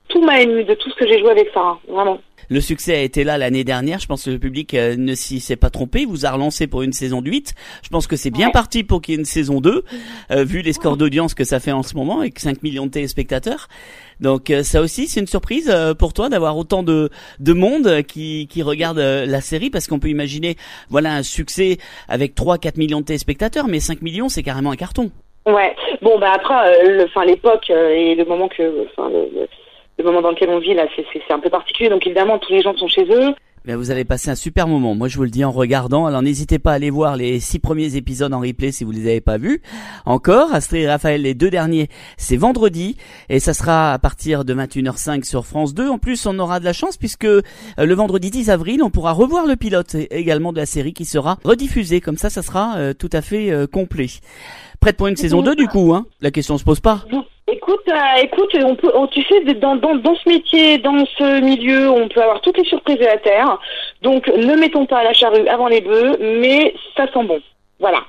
tout m'a ému de tout ce que j'ai joué avec Sarah, vraiment. Le succès a été là l'année dernière. Je pense que le public euh, ne s'y s'est pas trompé. Il vous a relancé pour une saison de huit. Je pense que c'est bien ouais. parti pour qu'il y ait une saison deux, euh, vu les scores d'audience que ça fait en ce moment, avec cinq millions de téléspectateurs. Donc euh, ça aussi, c'est une surprise euh, pour toi d'avoir autant de, de monde qui, qui regarde euh, la série, parce qu'on peut imaginer voilà un succès avec trois à quatre millions de téléspectateurs, mais cinq millions, c'est carrément un carton. Ouais. Bon, bah après, euh, le, enfin l'époque euh, et le moment que, enfin le, le Le moment dans lequel on vit là, c'est, c'est, c'est un peu particulier. Donc évidemment, tous les gens sont chez eux. Ben, vous avez passé un super moment. Moi, je vous le dis en regardant. Alors n'hésitez pas à aller voir les six premiers épisodes en replay si vous les avez pas vus. Encore, Astrid et Raphaël, les deux derniers, c'est vendredi et ça sera à partir de vingt et une heures cinq sur France deux. En plus, on aura de la chance puisque euh, le vendredi dix avril, on pourra revoir le pilote également de la série qui sera rediffusé. Comme ça, ça sera euh, tout à fait euh, complet. Prête pour une saison deux du coup, hein? La question se pose pas. Écoute, euh, écoute, on peut, on, tu sais, dans, dans, dans ce métier, dans ce milieu, on peut avoir toutes les surprises de la terre. Donc, ne mettons pas la charrue avant les bœufs, mais ça sent bon. Voilà.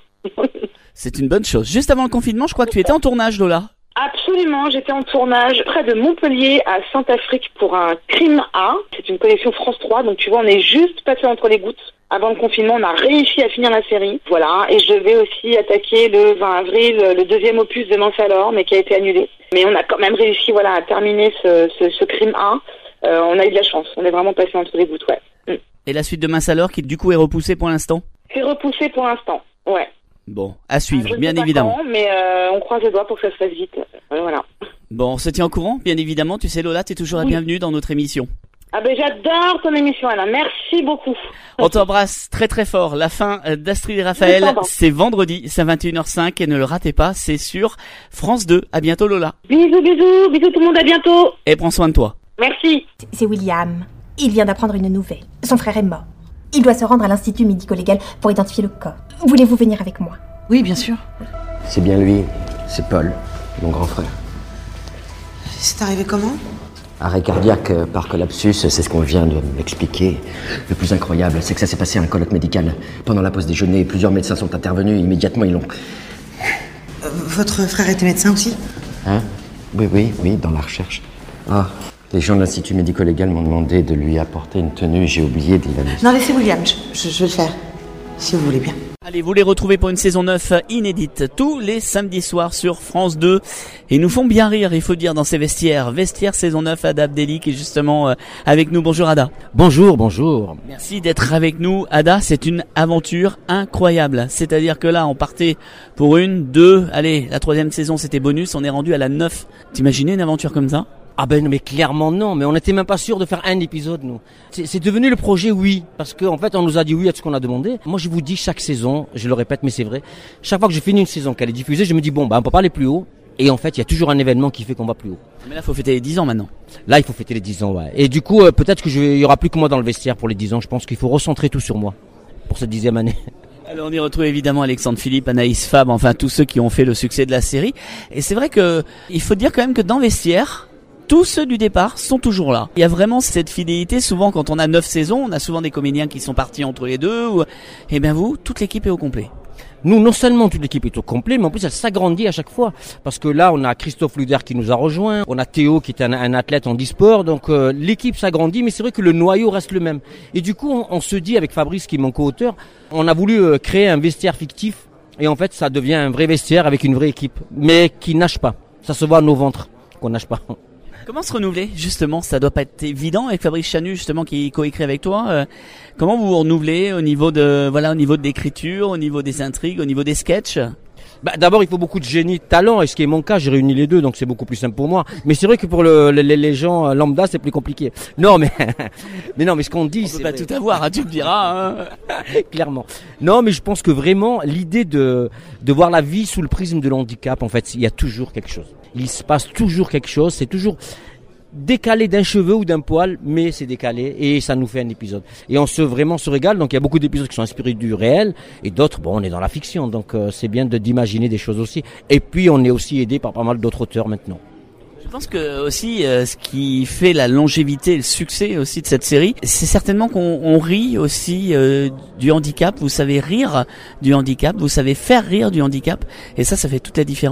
C'est une bonne chose. Juste avant le confinement, je crois que tu étais en tournage, Lola. Absolument, j'étais en tournage près de Montpellier à Saint-Afrique pour un Crime A. C'est une collection France trois, donc tu vois, on est juste passé entre les gouttes. Avant le confinement, on a réussi à finir la série. Voilà, et je vais aussi attaquer le vingt avril le deuxième opus de Mince alors, mais qui a été annulé. Mais on a quand même réussi, voilà, à terminer ce, ce, ce Crime A. Euh, on a eu de la chance, on est vraiment passé entre les gouttes, ouais. Mm. Et la suite de Mince alors, qui du coup est repoussée pour l'instant? C'est repoussé pour l'instant, ouais. Bon, à suivre, je bien sais pas évidemment. Quand, mais euh, on croise les doigts pour que ça se fasse vite. Euh, voilà. Bon, on se tient au courant, bien évidemment. Tu sais, Lola, t'es toujours la oui. bienvenue dans notre émission. Ah ben j'adore ton émission, Alain. Merci beaucoup. On t'embrasse très très fort. La fin d'Astrid et Raphaël, c'est vendredi, c'est à vingt et une heures cinq et ne le ratez pas, c'est sur France deux. À bientôt, Lola. Bisous, bisous, bisous tout le monde, à bientôt. Et prends soin de toi. Merci. C'est William. Il vient d'apprendre une nouvelle. Son frère est mort. Il doit se rendre à l'Institut médico-légal pour identifier le corps. Voulez-vous venir avec moi? Oui, bien sûr. C'est bien lui, c'est Paul, mon grand frère. C'est arrivé comment? Arrêt cardiaque par collapsus, c'est ce qu'on vient de m'expliquer. Le plus incroyable, c'est que ça s'est passé à un colloque médical. Pendant la pause déjeuner, plusieurs médecins sont intervenus, immédiatement ils l'ont... Euh, votre frère était médecin aussi? Hein? Oui, oui, oui, dans la recherche. Ah, les gens de l'Institut médico-légal m'ont demandé de lui apporter une tenue, j'ai oublié de la laisser. Non, laissez William, je, je, je vais le faire, si vous voulez bien. Allez, vous les retrouvez pour une saison neuf inédite tous les samedis soirs sur France deux. Et ils nous font bien rire, il faut dire, dans ces vestiaires. Vestiaire saison neuf, Ada Abdelli qui est justement euh, avec nous. Bonjour Ada. Bonjour, bonjour. Merci d'être avec nous. Ada, c'est une aventure incroyable. C'est-à-dire que là, on partait pour une, deux, allez, la troisième saison c'était bonus, on est rendu à la neuf. T'imaginais une aventure comme ça ? Ah ben mais clairement non, mais on n'était même pas sûr de faire un épisode nous. C'est, c'est devenu le projet oui, parce qu'en en fait on nous a dit oui à tout ce qu'on a demandé. Moi je vous dis chaque saison, je le répète mais c'est vrai, chaque fois que je finis une saison qu'elle est diffusée, je me dis bon bah on peut pas aller plus haut. Et en fait il y a toujours un événement qui fait qu'on va plus haut. Mais là il faut fêter les dix ans maintenant. Là il faut fêter les dix ans ouais. Et du coup euh, peut-être que je vais, il y aura plus que moi dans le vestiaire pour les dix ans. Je pense qu'il faut recentrer tout sur moi pour cette dixième année. Alors on y retrouve évidemment Alexandre Philippe, Anaïs Fab, enfin tous ceux qui ont fait le succès de la série. Et c'est vrai que il faut dire quand même que dans le vestiaire, tous ceux du départ sont toujours là. Il y a vraiment cette fidélité. Souvent, quand on a neuf saisons, on a souvent des comédiens qui sont partis entre les deux. Ou... Et bien vous, toute l'équipe est au complet. Nous, non seulement toute l'équipe est au complet, mais en plus elle s'agrandit à chaque fois. Parce que là, on a Christophe Luder qui nous a rejoint, on a Théo qui est un, un athlète en e-sport, donc euh, l'équipe s'agrandit, mais c'est vrai que le noyau reste le même. Et du coup, on, on se dit avec Fabrice, qui est mon co-auteur, on a voulu euh, créer un vestiaire fictif, et en fait, ça devient un vrai vestiaire avec une vraie équipe, mais qui nage pas. Ça se voit à nos ventres qu'on nage pas. Comment se renouveler, justement? Ça doit pas être évident avec Fabrice Chanu, justement, qui coécrit avec toi. Euh, comment vous vous renouvelez au niveau de, voilà, au niveau de l'écriture, au niveau des intrigues, au niveau des sketchs? Bah, d'abord, il faut beaucoup de génie, de talent, et ce qui est mon cas, j'ai réuni les deux, donc c'est beaucoup plus simple pour moi. Mais c'est vrai que pour le, les, les gens lambda, c'est plus compliqué. Non, mais, mais non, mais ce qu'on dit, on c'est peut pas vrai. tout avoir, hein, tu me diras. Hein. Clairement. Non, mais je pense que vraiment, l'idée de, de voir la vie sous le prisme de l'handicap, en fait, il y a toujours quelque chose. Il se passe toujours quelque chose, c'est toujours décalé d'un cheveu ou d'un poil, mais c'est décalé et ça nous fait un épisode. Et on se vraiment se régale, donc il y a beaucoup d'épisodes qui sont inspirés du réel et d'autres, bon, on est dans la fiction, donc euh, c'est bien de d'imaginer des choses aussi. Et puis on est aussi aidé par pas mal d'autres auteurs maintenant. Je pense que aussi euh, ce qui fait la longévité et le succès aussi de cette série, c'est certainement qu'on on rit aussi euh, du handicap. Vous savez rire du handicap, vous savez faire rire du handicap, et ça, ça fait toute la différence.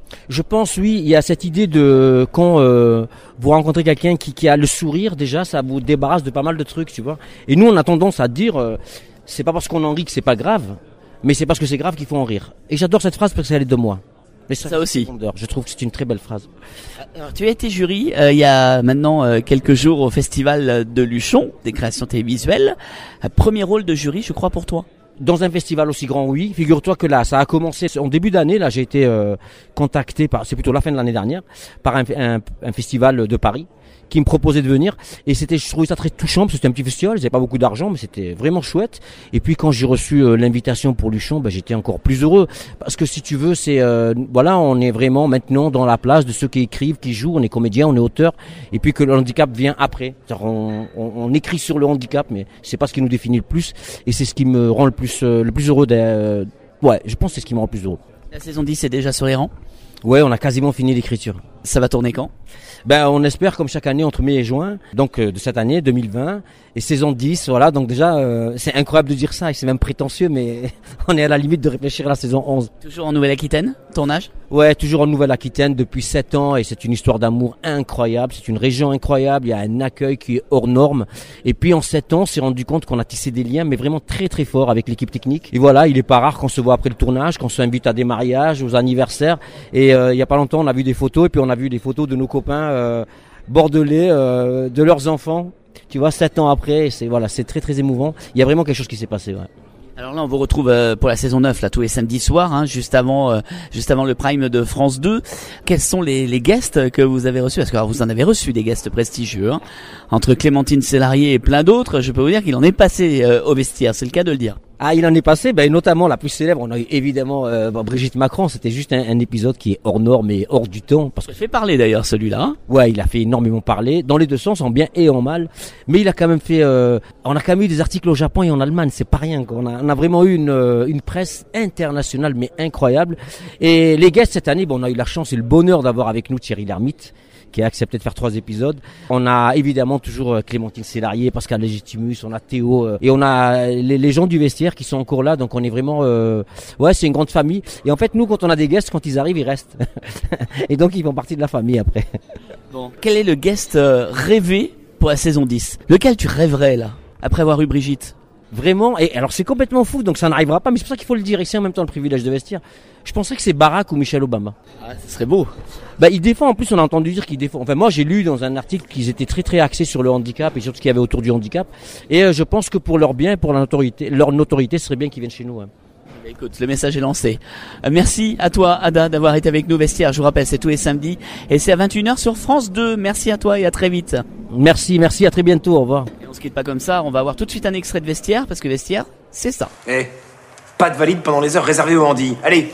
Je pense, oui, il y a cette idée de quand euh, vous rencontrez quelqu'un qui, qui a le sourire, déjà, ça vous débarrasse de pas mal de trucs, tu vois. Et nous, on a tendance à dire, euh, c'est pas parce qu'on en rit que c'est pas grave, mais c'est parce que c'est grave qu'il faut en rire. Et j'adore cette phrase parce qu'elle est de moi. Mais ça, ça aussi. Je trouve que c'est une très belle phrase. Alors, tu as été jury euh, il y a maintenant euh, quelques jours au festival de Luchon, des créations télévisuelles. Un premier rôle de jury, je crois, pour toi. Dans un festival aussi grand, oui. Figure-toi que là, ça a commencé en début d'année. Là, j'ai été euh, contacté par, c'est plutôt la fin de l'année dernière, par un, un, un festival de Paris qui me proposait de venir. Et c'était, je trouvais ça très touchant parce que c'était un petit festival. Ils n'avaient pas beaucoup d'argent, mais c'était vraiment chouette. Et puis quand j'ai reçu euh, l'invitation pour Luchon, ben, j'étais encore plus heureux parce que si tu veux, c'est euh, voilà, on est vraiment maintenant dans la place de ceux qui écrivent, qui jouent. On est comédien, on est auteur. Et puis que le handicap vient après. On, on, on écrit sur le handicap, mais c'est pas ce qui nous définit le plus. Et c'est ce qui me rend le plus euh, le plus heureux. Euh, ouais, je pense que c'est ce qui me rend le plus heureux. La saison dix est déjà sur les rangs. Ouais, on a quasiment fini l'écriture. Ça va tourner quand? Ben, on espère comme chaque année entre mai et juin, donc euh, de cette année deux mille vingt, et saison dix, voilà. Donc déjà, euh, c'est incroyable de dire ça, et c'est même prétentieux, mais on est à la limite de réfléchir à la saison onze. Toujours en Nouvelle-Aquitaine, tournage? Ouais, toujours en Nouvelle-Aquitaine depuis sept ans, et c'est une histoire d'amour incroyable. C'est une région incroyable, il y a un accueil qui est hors norme. Et puis en sept ans, on s'est rendu compte qu'on a tissé des liens, mais vraiment très très forts avec l'équipe technique. Et voilà, il est pas rare qu'on se voit après le tournage, qu'on s'invite à des mariages, aux anniversaires. Et euh, il y a pas longtemps, on a vu des photos, et puis on a vu des photos de nos copains euh, bordelais, euh, de leurs enfants. Tu vois, sept ans après, c'est voilà, c'est très très émouvant. Il y a vraiment quelque chose qui s'est passé. Ouais. Alors là, on vous retrouve euh, pour la saison neuf, là, tous les samedis soirs, hein, juste avant, euh, juste avant le prime de France deux. Quels sont les, les guests que vous avez reçus? Parce que alors, vous en avez reçu des guests prestigieux, hein. Entre Clémentine Sélarié et plein d'autres. Je peux vous dire qu'il en est passé euh, au vestiaire. C'est le cas de le dire. Ah, il en est passé, ben, notamment la plus célèbre, on a eu évidemment euh, Brigitte Macron, c'était juste un, un épisode qui est hors norme et hors du temps. Parce que... Il fait parler d'ailleurs celui-là. Hein. Ouais, il a fait énormément parler, dans les deux sens, en bien et en mal, mais il a quand même fait... Euh, on a quand même eu des articles au Japon et en Allemagne, c'est pas rien. On a, on a vraiment eu une, une presse internationale, mais incroyable. Et les guests cette année, bon, on a eu la chance et le bonheur d'avoir avec nous Thierry Lhermitte, qui a accepté de faire trois épisodes. On a évidemment toujours Clémentine Sélarié, Pascal Légitimus, on a Théo, euh, et on a les, les gens du vestiaire qui sont encore là, donc on est vraiment... Euh, ouais, c'est une grande famille. Et en fait, nous, quand on a des guests, quand ils arrivent, ils restent. Et donc, ils font partie de la famille après. Bon, quel est le guest euh, rêvé pour la saison dix? Lequel tu rêverais, là, après avoir eu Brigitte? Vraiment, et alors c'est complètement fou, donc ça n'arrivera pas, mais c'est pour ça qu'il faut le dire ici en même temps, le privilège de vestiaire. Je penserais que c'est Barack ou Michelle Obama. Ah, ce serait beau. Bah, il défend, en plus on a entendu dire qu'il défend. Enfin, moi j'ai lu dans un article qu'ils étaient très très axés sur le handicap et sur ce qu'il y avait autour du handicap. Et euh, je pense que pour leur bien et pour la notoriété, leur notoriété, ce serait bien qu'ils viennent chez nous. Hein. Écoute, le message est lancé. Euh, merci à toi, Ada, d'avoir été avec nous, Vestiaire. Je vous rappelle, c'est tous les samedis et c'est à vingt et une heures sur France deux. Merci à toi et à très vite. Merci, merci, à très bientôt, au revoir. Et on se quitte pas comme ça, on va avoir tout de suite un extrait de Vestiaire, parce que Vestiaire, c'est ça. Eh, hey, pas de valide pendant les heures réservées aux handis. Allez,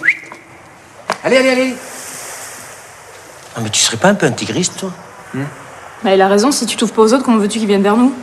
allez, allez, allez. Ah, mais tu serais pas un peu intégriste, toi? hmm Bah, il a raison, si tu t'ouvres pas aux autres, comment veux-tu qu'ils viennent vers nous?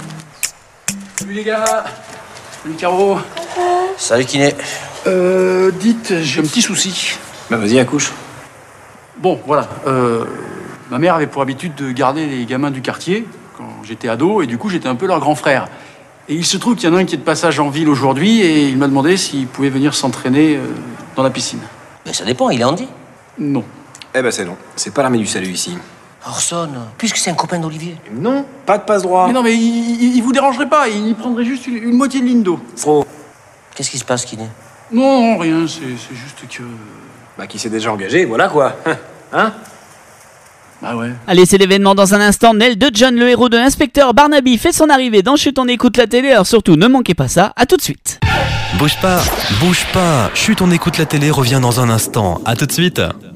Salut les gars. Salut Caro. Salut Kiné. Euh, dites, j'ai un petit souci. Bah vas-y, accouche. Bon, voilà. Euh, ma mère avait pour habitude de garder les gamins du quartier quand j'étais ado, et du coup, j'étais un peu leur grand frère. Et il se trouve qu'il y en a un qui est de passage en ville aujourd'hui, et il m'a demandé s'il pouvait venir s'entraîner euh, dans la piscine. Mais ça dépend, il est handi? Non. Eh ben c'est non. C'est pas l'armée du salut ici. Orson, puisque c'est un copain d'Olivier. Non, pas de passe-droit. Mais non, mais il, il, il vous dérangerait pas, il prendrait juste une, une moitié de ligne d'eau. Fro, qu'est-ce qui se passe, Kiné? Non, rien, c'est, c'est juste que... Bah, qui s'est déjà engagé, voilà quoi. Hein? Bah ouais. Allez, c'est l'événement dans un instant. Nell de John, le héros de l'inspecteur Barnaby, fait son arrivée dans Chut, on écoute la télé. Alors surtout, ne manquez pas ça. À tout de suite. Bouge pas, bouge pas. Chut, on écoute la télé revient dans un instant. À tout de suite.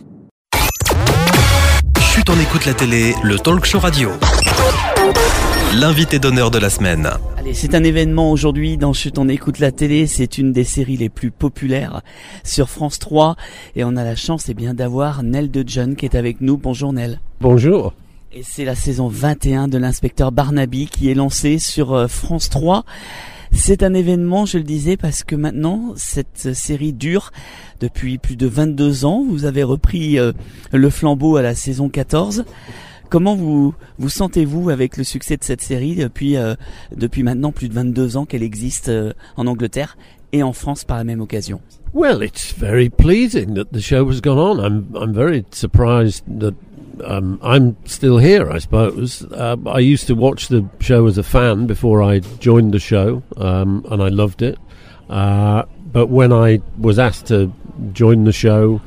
Chut, on écoute la télé, le talk show radio. L'invité d'honneur de la semaine. Allez, c'est un événement aujourd'hui dans Chut, on écoute la télé. C'est une des séries les plus populaires sur France trois. Et on a la chance eh bien, d'avoir Nell de John qui est avec nous. Bonjour Nell. Bonjour. Et c'est la saison vingt et un de l'inspecteur Barnaby qui est lancée sur France trois. C'est un événement, je le disais, parce que maintenant, cette série dure depuis plus de vingt-deux ans. Vous avez repris euh, le flambeau à la saison quatorze. Comment vous vous sentez-vous avec le succès de cette série depuis euh, depuis maintenant plus de vingt-deux ans qu'elle existe euh, en Angleterre et en France par la même occasion? Well, it's very pleasing that the show has gone on. I'm I'm very surprised that um, I'm still here, I suppose. Uh, I used to watch the show as a fan before I joined the show, um, and I loved it. Uh, but when I was asked to join the show,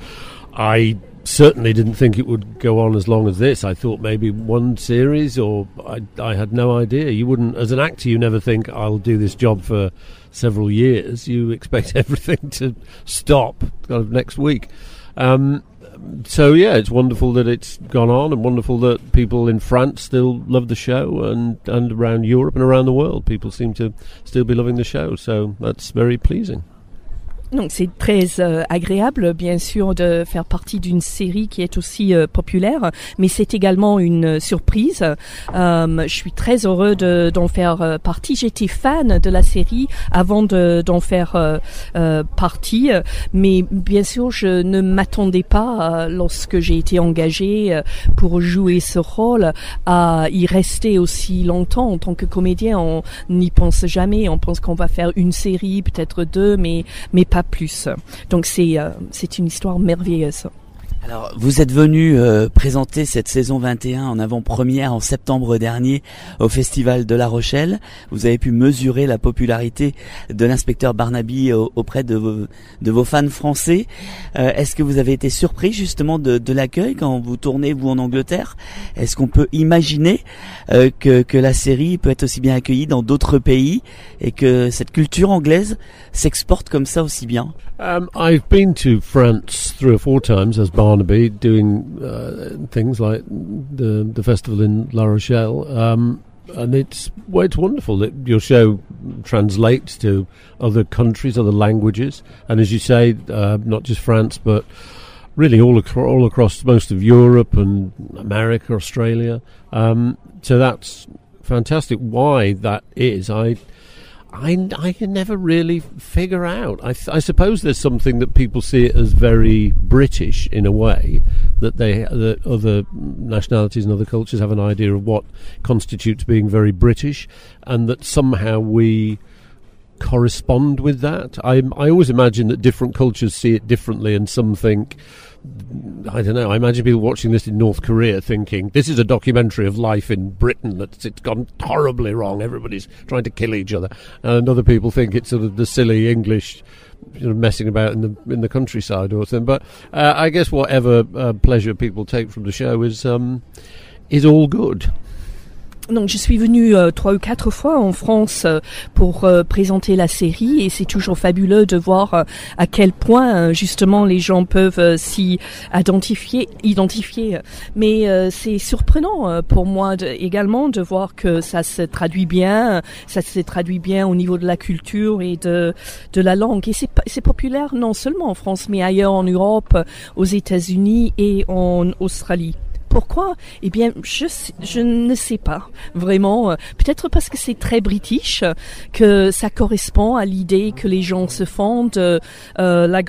I certainly didn't think it would go on as long as this. I thought maybe one series, or I, I had no idea. You wouldn't, as an actor, you never think I'll do this job for several years. You expect everything to stop kind of next week. Um, so yeah, it's wonderful that it's gone on, and wonderful that people in France still love the show, and, and around Europe and around the world, people seem to still be loving the show. So that's very pleasing. Donc c'est très euh, agréable, bien sûr, de faire partie d'une série qui est aussi euh, populaire, mais c'est également une euh, surprise. Euh, je suis très heureux de, d'en faire euh, partie. J'étais fan de la série avant de, d'en faire euh, euh, partie, mais bien sûr, je ne m'attendais pas, euh, lorsque j'ai été engagée euh, pour jouer ce rôle, à y rester aussi longtemps. En tant que comédien, on n'y pense jamais. On pense qu'on va faire une série, peut-être deux, mais mais pas plus. Donc c'est euh, c'est une histoire merveilleuse. Alors, vous êtes venu euh, présenter cette saison vingt et un en avant-première en septembre dernier au Festival de La Rochelle. Vous avez pu mesurer la popularité de l'inspecteur Barnaby au, auprès de vos, de vos fans français. Euh, est-ce que vous avez été surpris justement de, de l'accueil quand vous tournez, vous, en Angleterre? Est-ce qu'on peut imaginer euh, que, que la série peut être aussi bien accueillie dans d'autres pays et que cette culture anglaise s'exporte comme ça aussi bien? Um, I've been to France three or four times as Barnaby, doing uh, things like the the festival in La Rochelle, um, and it's well, it's wonderful that your show translates to other countries, other languages, and as you say, uh, not just France, but really all across, all across most of Europe and America, Australia. Um, so that's fantastic. Why that is, I. I, I can never really figure out. I, th- I suppose there's something that people see it as very British in a way, that they that other nationalities and other cultures have an idea of what constitutes being very British, and that somehow we correspond with that. I I always imagine that different cultures see it differently, and some think, I don't know, I imagine people watching this in North Korea thinking, this is a documentary of life in Britain, that it's gone horribly wrong, everybody's trying to kill each other, and other people think it's sort of the silly English, you know, messing about in the in the countryside or something. But uh, I guess whatever uh, pleasure people take from the show is um, is all good. Donc je suis venue euh, trois ou quatre fois en France euh, pour euh, présenter la série, et c'est toujours fabuleux de voir euh, à quel point euh, justement les gens peuvent euh, s'y identifier, identifier. Mais euh, c'est surprenant euh, pour moi de, également de voir que ça se traduit bien, ça se traduit bien au niveau de la culture et de de la langue. Et c'est c'est populaire non seulement en France, mais ailleurs en Europe, aux États-Unis et en Australie. Pourquoi? Eh bien, je je ne sais pas vraiment. Peut-être parce que c'est très british, que ça correspond à l'idée que les gens se font de euh, la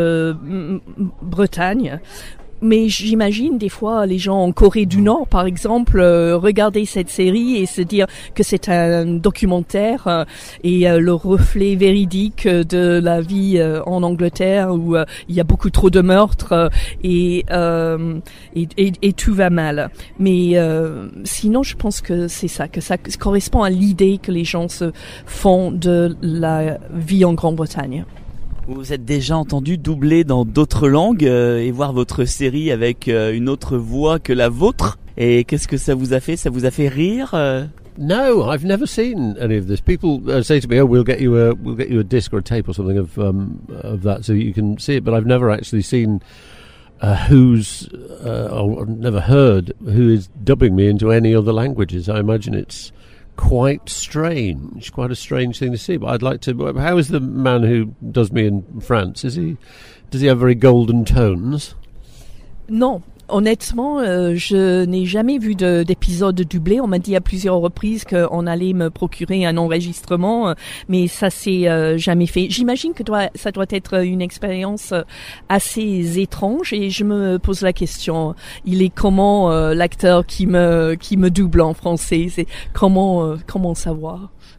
Grande-Bretagne. Mais j'imagine des fois les gens en Corée du Nord, par exemple, euh, regarder cette série et se dire que c'est un documentaire euh, et euh, le reflet véridique de la vie euh, en Angleterre, où euh, il y a beaucoup trop de meurtres euh, et, euh, et, et, et tout va mal. Mais euh, sinon, je pense que c'est ça, que ça correspond à l'idée que les gens se font de la vie en Grande-Bretagne. Vous vous êtes déjà entendu doubler dans d'autres langues euh, et voir votre série avec euh, une autre voix que la vôtre. Et qu'est-ce que ça vous a fait? Ça vous a fait rire euh... No, I've never seen any of this. People uh, say to me, "Oh, we'll get you a we'll get you a disc or a tape or something of um, of that, so you can see it." But I've never actually seen uh, who's uh, or never heard who is dubbing me into any other languages. I imagine it's quite strange, quite a strange thing to see. But I'd like to. How is the man who does me in France? Is he? Does he have very golden tones? Non. Honnêtement, euh, je n'ai jamais vu de, d'épisode doublé. On m'a dit à plusieurs reprises qu'on allait me procurer un enregistrement, mais ça s'est euh, jamais fait. J'imagine que doit, ça doit être une expérience assez étrange, et je me pose la question, il est comment euh, l'acteur qui me qui me double en français? C'est comment euh, comment savoir?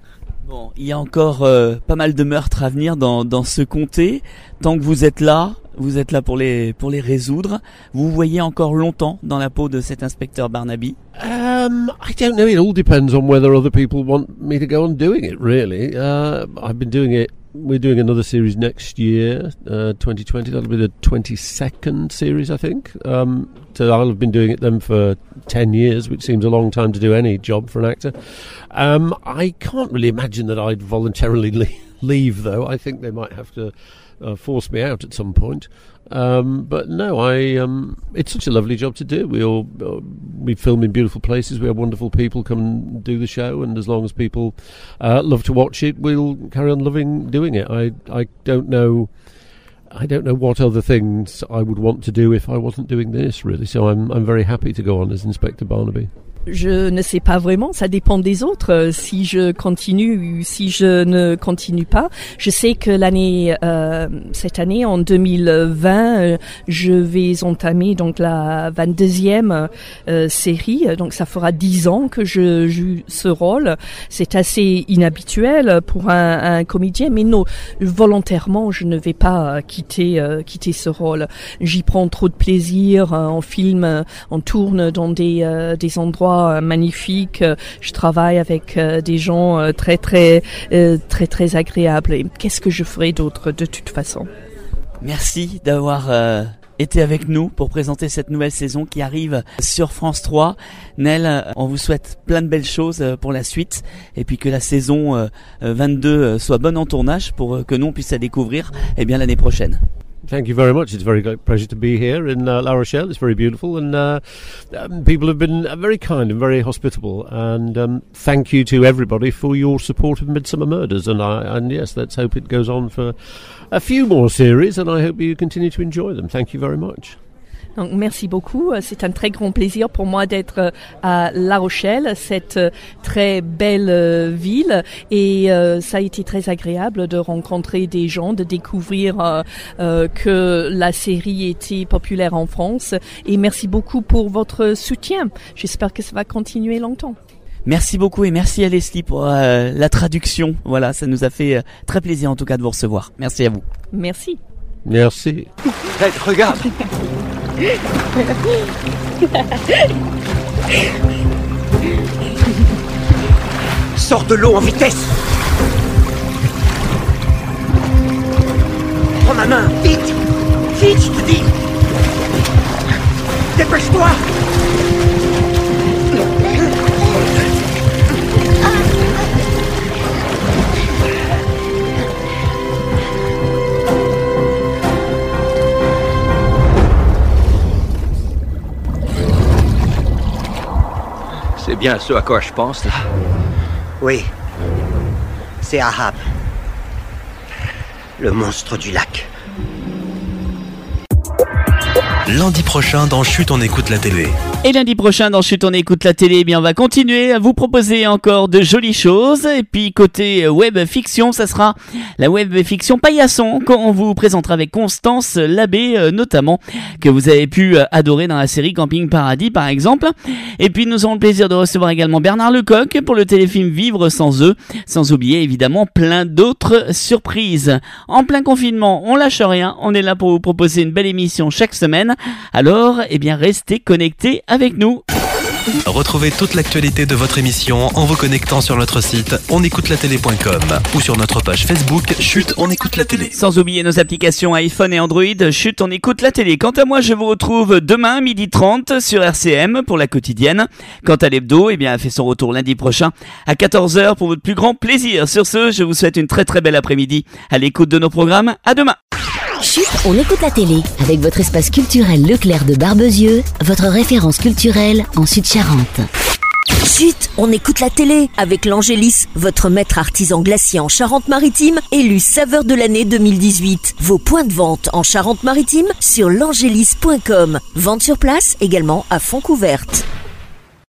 Bon, il y a encore euh, pas mal de meurtres à venir dans, dans ce comté. Tant que vous êtes là, vous êtes là pour les, pour les résoudre. Vous vous voyez encore longtemps dans la peau de cet inspecteur Barnaby? Um, I don't know. It all depends on whether other people want me to go on doing it, really. Uh, I've been doing it. We're doing another series next year, uh, twenty twenty. That'll be the twenty-second series, I think. Um, so I'll have been doing it then for ten years, which seems a long time to do any job for an actor. Um, I can't really imagine that I'd voluntarily le- leave, though. I think they might have to uh, force me out at some point. Um, but no, I. Um, it's such a lovely job to do. We all uh, we film in beautiful places. We have wonderful people come and do the show, and as long as people uh, love to watch it, we'll carry on loving doing it. I I don't know. I don't know what other things I would want to do if I wasn't doing this, really. So I'm I'm very happy to go on as Inspector Barnaby. Je ne sais pas vraiment, ça dépend des autres. Si je continue ou si je ne continue pas, je sais que l'année, euh, cette année en deux mille vingt, euh, je vais entamer donc la vingt-deuxième euh, série. Donc ça fera dix ans que je joue ce rôle. C'est assez inhabituel pour un, un comédien, mais non, volontairement, je ne vais pas quitter euh, quitter ce rôle. J'y prends trop de plaisir. Euh, on filme, euh, on tourne dans des euh, des endroits magnifique. Je travaille avec euh, des gens euh, très très euh, très très agréables. Et qu'est-ce que je ferai d'autre de toute façon? Merci d'avoir euh, été avec nous pour présenter cette nouvelle saison qui arrive sur France trois. Nel, on vous souhaite plein de belles choses pour la suite et puis que la saison euh, vingt-deux soit bonne en tournage pour que nous on puisse la découvrir eh bien l'année prochaine. Thank you very much. It's a very great pleasure to be here in uh, La Rochelle. It's very beautiful, and uh, um, people have been uh, very kind and very hospitable. And um, thank you to everybody for your support of Midsummer Murders. And I, and yes, let's hope it goes on for a few more series, and I hope you continue to enjoy them. Thank you very much. Donc, merci beaucoup. C'est un très grand plaisir pour moi d'être à La Rochelle, cette très belle ville. Et euh, ça a été très agréable de rencontrer des gens, de découvrir euh, euh, que la série était populaire en France. Et merci beaucoup pour votre soutien. J'espère que ça va continuer longtemps. Merci beaucoup et merci à Leslie pour euh, la traduction. Voilà, ça nous a fait euh, très plaisir en tout cas de vous recevoir. Merci à vous. Merci. Merci. Hey, regarde. Sors de l'eau en vitesse. Prends ma main, vite. Vite, je te dis. Dépêche-toi. C'est bien ce à quoi je pense. Oui. C'est Ahab. Le monstre du lac. Lundi prochain dans Chut, on écoute la télé. Et lundi prochain dans Chut, on écoute la télé, eh bien on va continuer à vous proposer encore de jolies choses. Et puis côté web fiction, ça sera la web fiction Paillasson qu'on vous présentera avec Constance Labbé euh, notamment, que vous avez pu euh, adorer dans la série Camping Paradis par exemple. Et puis nous aurons le plaisir de recevoir également Bernard Lecoq pour le téléfilm Vivre sans eux, sans oublier évidemment plein d'autres surprises. En plein confinement, on lâche rien, on est là pour vous proposer une belle émission chaque semaine. Alors, eh bien restez connectés avec nous. Retrouvez toute l'actualité de votre émission en vous connectant sur notre site on écoute la télé point com ou sur notre page Facebook Chut, on écoute la télé. Sans oublier nos applications iPhone et Android, Chut, on écoute la télé. Quant à moi, je vous retrouve demain midi trente sur R C M pour la quotidienne. Quant à l'hebdo, eh bien, elle fait son retour lundi prochain à quatorze heures pour votre plus grand plaisir. Sur ce, je vous souhaite une très très belle après-midi à l'écoute de nos programmes. À demain. Chut, on écoute la télé avec votre espace culturel Leclerc de Barbezieux, votre référence culturelle en Sud-Charente. Chut, on écoute la télé avec l'Angélis, votre maître artisan glacier en Charente-Maritime, élu saveur de l'année deux mille dix-huit. Vos points de vente en Charente-Maritime sur l'angélis point com. Vente sur place également à Fontcouverte.